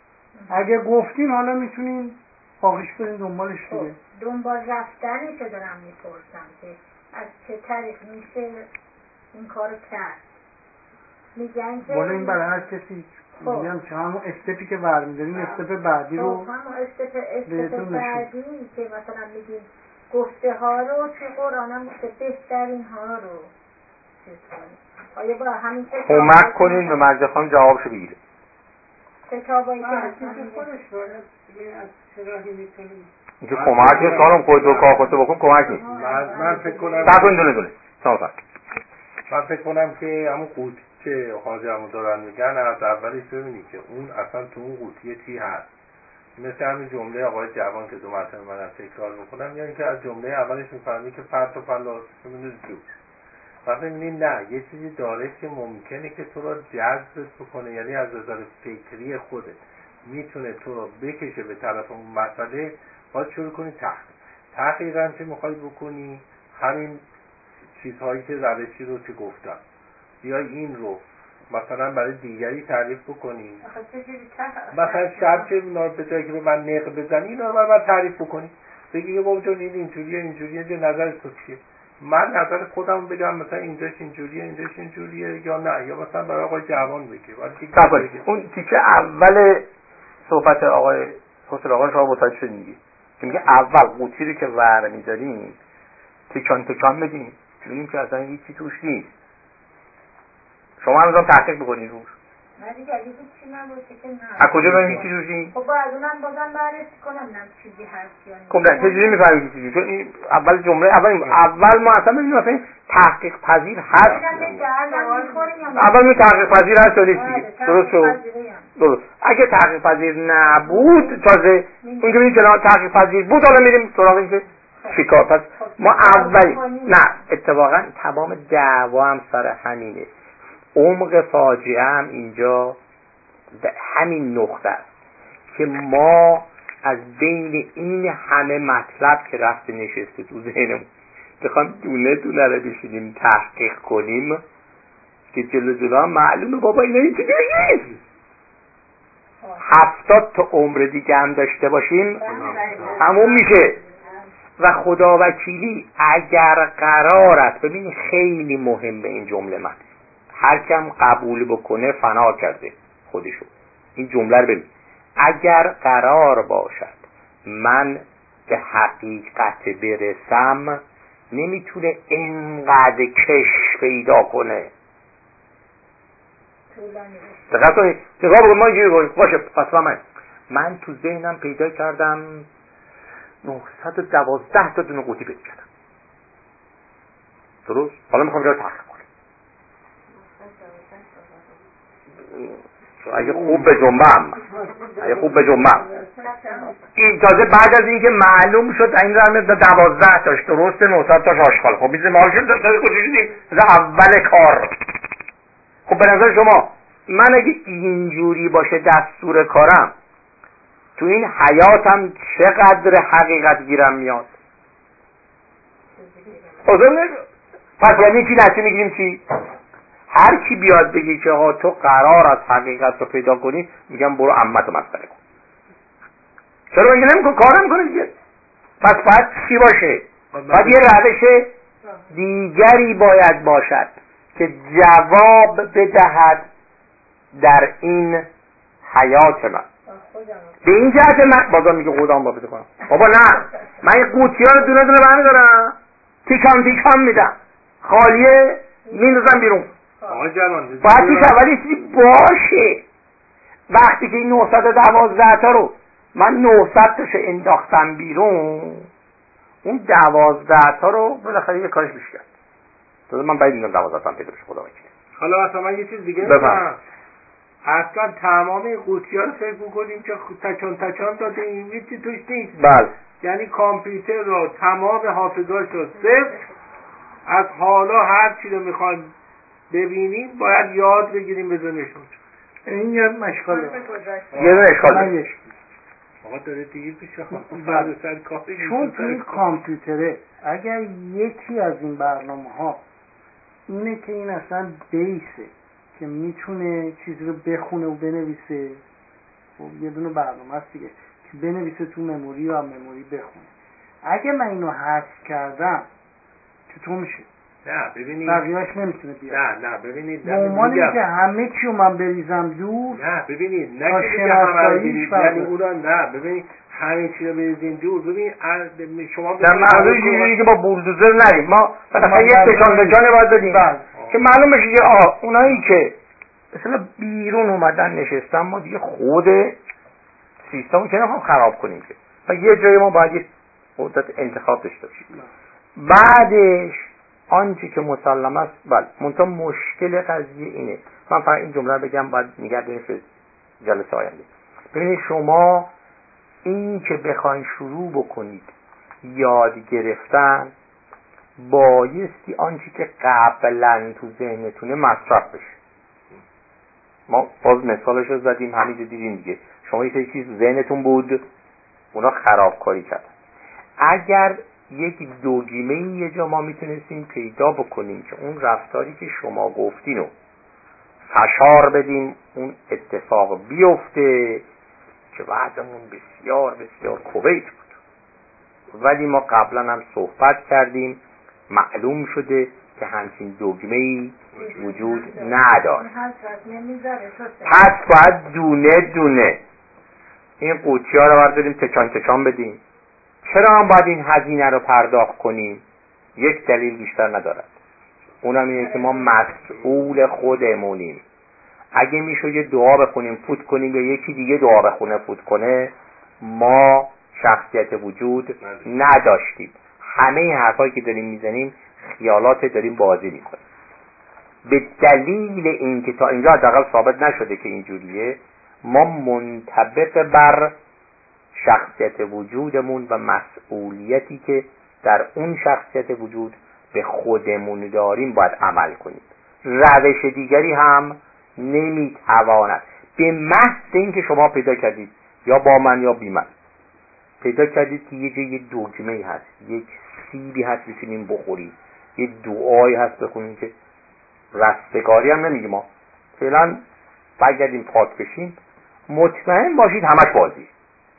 اگه گفتین حالا میتونین باقیش برین دنبالش دیگه دنبال رفتنی که دارم میپرسم که از چه طریق میشه این کارو کرد میگن که ولی این برای هر کسی میگم که همون استپی که برمیدارین استپ بعدی رو همون استپ استپ بعدی که مثلا میگیم گفته ها رو توی قرآن هم گفته بهترین ها رو چیز کنیم آیا با همین کتاب کمک کنین به مرزه خانم جوابشو بگیره کتابایی که خودش باید از چه راهی میتونیم اینکه کمک خانم خود رو کار خودتو بکن کمک نیست من من فکر کنم صبر دونه دونه سلام من فکر کنم که همون قوطی که حاجیمون دارن میگن از اولش ببینی که اون اصلا تو اون قوطیه چی هست مثل همین جمله آقای جوان که دو مرتبه منم تکرار میکنم یا اینکه از جمله اولش میفهمی که فرد و فلاس میبینید جو وقتی میبینی نه یه چیزی داره که ممکنه که تو رو جذب بکنه یعنی از نظر فکری خودت میتونه تو رو بکشه به طرف اون مسئله باید شروع کنی تحقیق تحقیق هم چه میخوای بکنی همین چیزهایی که روشی رو که گفتم یا این رو مثلا برای دیگری تعریف بکنی مثلا شرط اینا به جایی که به من نق بزنی اینا رو برای من تعریف بکنی بگی که بابا جون این اینجوریه اینجوریه چه نظر تو چیه من نظر خودم بگم مثلا اینجاش اینجوریه اینجاش اینجوریه یا نه یا مثلا برای آقای جوان بگی ولی اون تیکه اول صحبت آقای حسین آقا شما متوجه شدین که میگه اول قوطی رو که ور می‌داریم تکان تکان بدیم ببینیم که اصلا هیچی توش نیست شما هم تحقیق بکنید روش. نه دیگه اگه چیزی نباشه که نه. از کجا ببینید چی روشی؟ خب باید اونم بازم بررسی کنم نم چیزی هست یا نه. خب نه چجوری میفهمید چیزی؟ چون این اول جمله اول اول ما اصلا ببینیم مثلا تحقیق پذیر هست. اول می تحقیق پذیر هست یا نیست دیگه. درست شد؟ درست. اگه تحقیق پذیر نبود تازه این که میگیم تحقیق پذیر بود حالا میریم سراغ اینکه چیکار. پس ما اول نه اتفاقا تمام دعوا هم سر همینه. عمق فاجعه هم اینجا همین نقطه است که ما از بین این همه مطلب که رفته نشسته تو ذهنمون بخوام دونه دونه رو بشینیم تحقیق کنیم که جلو جلو هم معلومه بابا اینا این چیزی نیست. هفتاد تا عمر دیگه هم داشته باشیم همون میشه. و خدا وکیلی اگر قرار است، ببین خیلی مهمه این جمله، من هر کم قبول بکنه فنا کرده خودشو. این جمله رو ببین، اگر قرار باشد من به حقیقت برسم نمیتونه اینقدر کش پیدا کنه. دقیق کنید دقیق بگم ما اینجوری کنیم باشه. پس من من تو ذهنم پیدا کردم نهصد و دوازده تا دونه قوطی پیدا کردم. درست؟ حالا میخوام جای تحقیق کنم. اگه خوب به جنبم اگه خوب به جنبم این تازه بعد از اینکه معلوم شد این رمه دوازده تاش درسته نهصد تاش آشغال. خب میزه ما شد تازه کجا شدیم اول کار. خب به نظر شما من اگه اینجوری باشه دستور کارم تو این حیاتم چقدر حقیقت گیرم میاد؟ پس یعنی چی نتیجه میگیریم چی؟ هر کی بیاد بگی که ها تو قرار است حقیقت رو پیدا کنی میگم برو عمتو مسئله کن. چرا اینجا نمیکن کار نمیکنه دیگه؟ پس باید چی باشه؟ باید یه روش دیگری باید باشد که جواب بدهد در این حیات من. به این جهت من بازم میگه خودم با بده کنم بابا نه من این قوطی ها رو دونه دونه برمیدارم تیکم تیکم میدم خالیه میندازم بیرون. آقا جوان باید توش اولی چیزی باشه. وقتی که این نهصد و دوازده تا رو من نهصد تاش انداختم بیرون اون دوازده تا رو بالاخره یه کارش میشه کرد. تو من باید اینم دوازده تا پیدا بشه خدا وکیل. حالا اصلا من یه چیز دیگه میگم. اصلا تمام این قوطی‌ها رو فکر می‌کنیم که تچان تچان داده این هیچی توش نیست. بله. یعنی کامپیوتر رو تمام حافظه‌اش رو صفر از حالا هر چی رو می‌خوایم ببینیم باید یاد بگیریم بزنیشون. این یه مشکله. یه دونه اشکاله. آقا داره دیگه پیش بعد سر کافی چون توی کامپیوتره اگر یکی از این برنامه‌ها اینه که این اصلا بیسه که میتونه چیزی رو بخونه و بنویسه، خب یه دونه برنامه هست دیگه که بنویسه تو مموری یا مموری بخونه. اگه من اینو حذف کردم چطور میشه؟ نه ببینید بقیه‌اش نمیتونه بیاد. نه نه ببینید به عنوان اینکه همه چی رو من بریزم دور. نه ببینید نه که دیگه همه بریزید یعنی اونا نه ببینید همه چی رو بریزین دور. ببین شما در معلومه اینجوری که با بولدوزر نریم ما مثلا یه تکان تکانه باید بدیم که معلوم بشه که آه اونایی که مثلا بیرون اومدن نشستن ما دیگه خود سیستمو که نمیخوام خراب کنیم که و یه جای ما باید یه مدت انتخاب داشته باشیم. بعدش آنچه که مسلم است بله منتها مشکل قضیه اینه. من فقط این جمله رو بگم بعد میگردیم به جلسه آینده. ببینید شما این که بخواین شروع بکنید یاد گرفتن بایستی آنچه که قبلا تو ذهنتونه مصرف بشه. ما باز مثالش رو زدیم همینجا دیدیم دیگه شما یه چیز ذهنتون بود اونا خرابکاری کرد. اگر یک دوگیمه یه جا ما میتونستیم پیدا بکنیم که اون رفتاری که شما گفتین رو فشار بدیم اون اتفاق بیفته که بعدمون بسیار بسیار کویت بود ولی ما قبلا هم صحبت کردیم معلوم شده که همچین دگمه‌ای وجود نداره. پس باید دونه دونه این قوطی ها رو برداریم تکان تکان بدیم. چرا هم باید این هزینه رو پرداخت کنیم؟ یک دلیل بیشتر ندارد. اونم اینه که ما مسئول خودمونیم. اگه میشه یه دعا بخونیم فوت کنیم یا یکی دیگه دعا بخونه فوت کنه، ما شخصیت وجود نداشتیم. همه این حرفایی که داریم میزنیم خیالات داریم بازی میکنیم. به دلیل اینکه تا اینجا حداقل ثابت نشده که اینجوریه، ما منطبق بر شخصیت وجودمون و مسئولیتی که در اون شخصیت وجود به خودمون داریم باید عمل کنیم. روش دیگری هم نمیتواند. به محض اینکه شما پیدا کردید یا با من یا بی من پیدا کردید که یه جای دگمه‌ای هست، یک سیبی هست میتونیم بخوریم، یه دعایی هست بخونیم که رستگاری هم نمیگیم، ما فعلا بگردیم پاک بشیم، مطمئن باشید همش بازی.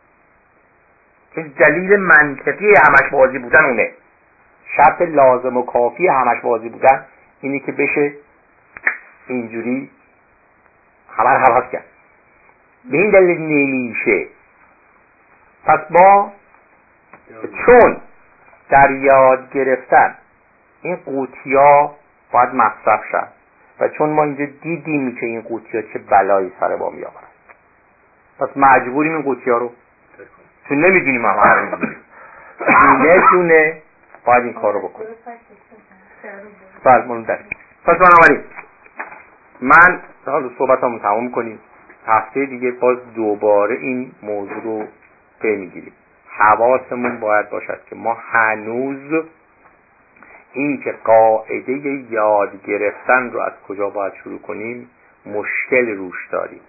چون دلیل منطقی همش بازی بودن اونه. شرط لازم و کافی همش بازی بودن اینی که بشه اینجوری همه رو حواس کرد. به این دلیل نمیشه. پس ما چون در یاد گرفتن این قوطیا باید مصرف شد و چون ما اینجا دیدیم که این قوطیا چه بلایی سر ما می آورد، پس مجبوریم این قوطیا رو، چون نمیدونیم هم هم دونه دونه باید این کار رو بکنیم. بله مونده. پس بنابراین من حالا صحبت همون تمام کنیم، هفته دیگه باز دوباره این موضوع رو پی میگیریم. حواسمون باید باشد که ما هنوز این که قاعده یاد گرفتن رو از کجا باید شروع کنیم مشکل روش داریم.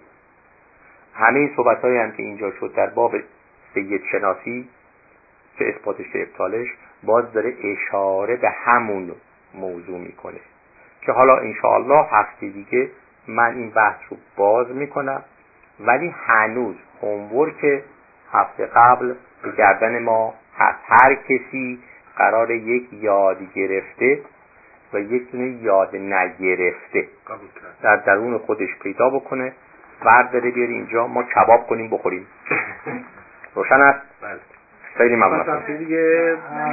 همه صحبت هایی هم که اینجا شد در باب سید شناسی که اثباتش که ابطالش باز داره اشاره به همون موضوع میکنه که حالا انشاءالله هفته دیگه من این بحث رو باز میکنم، ولی هنوز هومورک هفته قبل به گردن ما هست. هر کسی قرار یک یاد گرفته و یک دونه یاد نگرفته در درون خودش پیدا بکنه، برداره بیاری اینجا ما کباب کنیم بخوریم. روشن است؟ خیلی ممنون.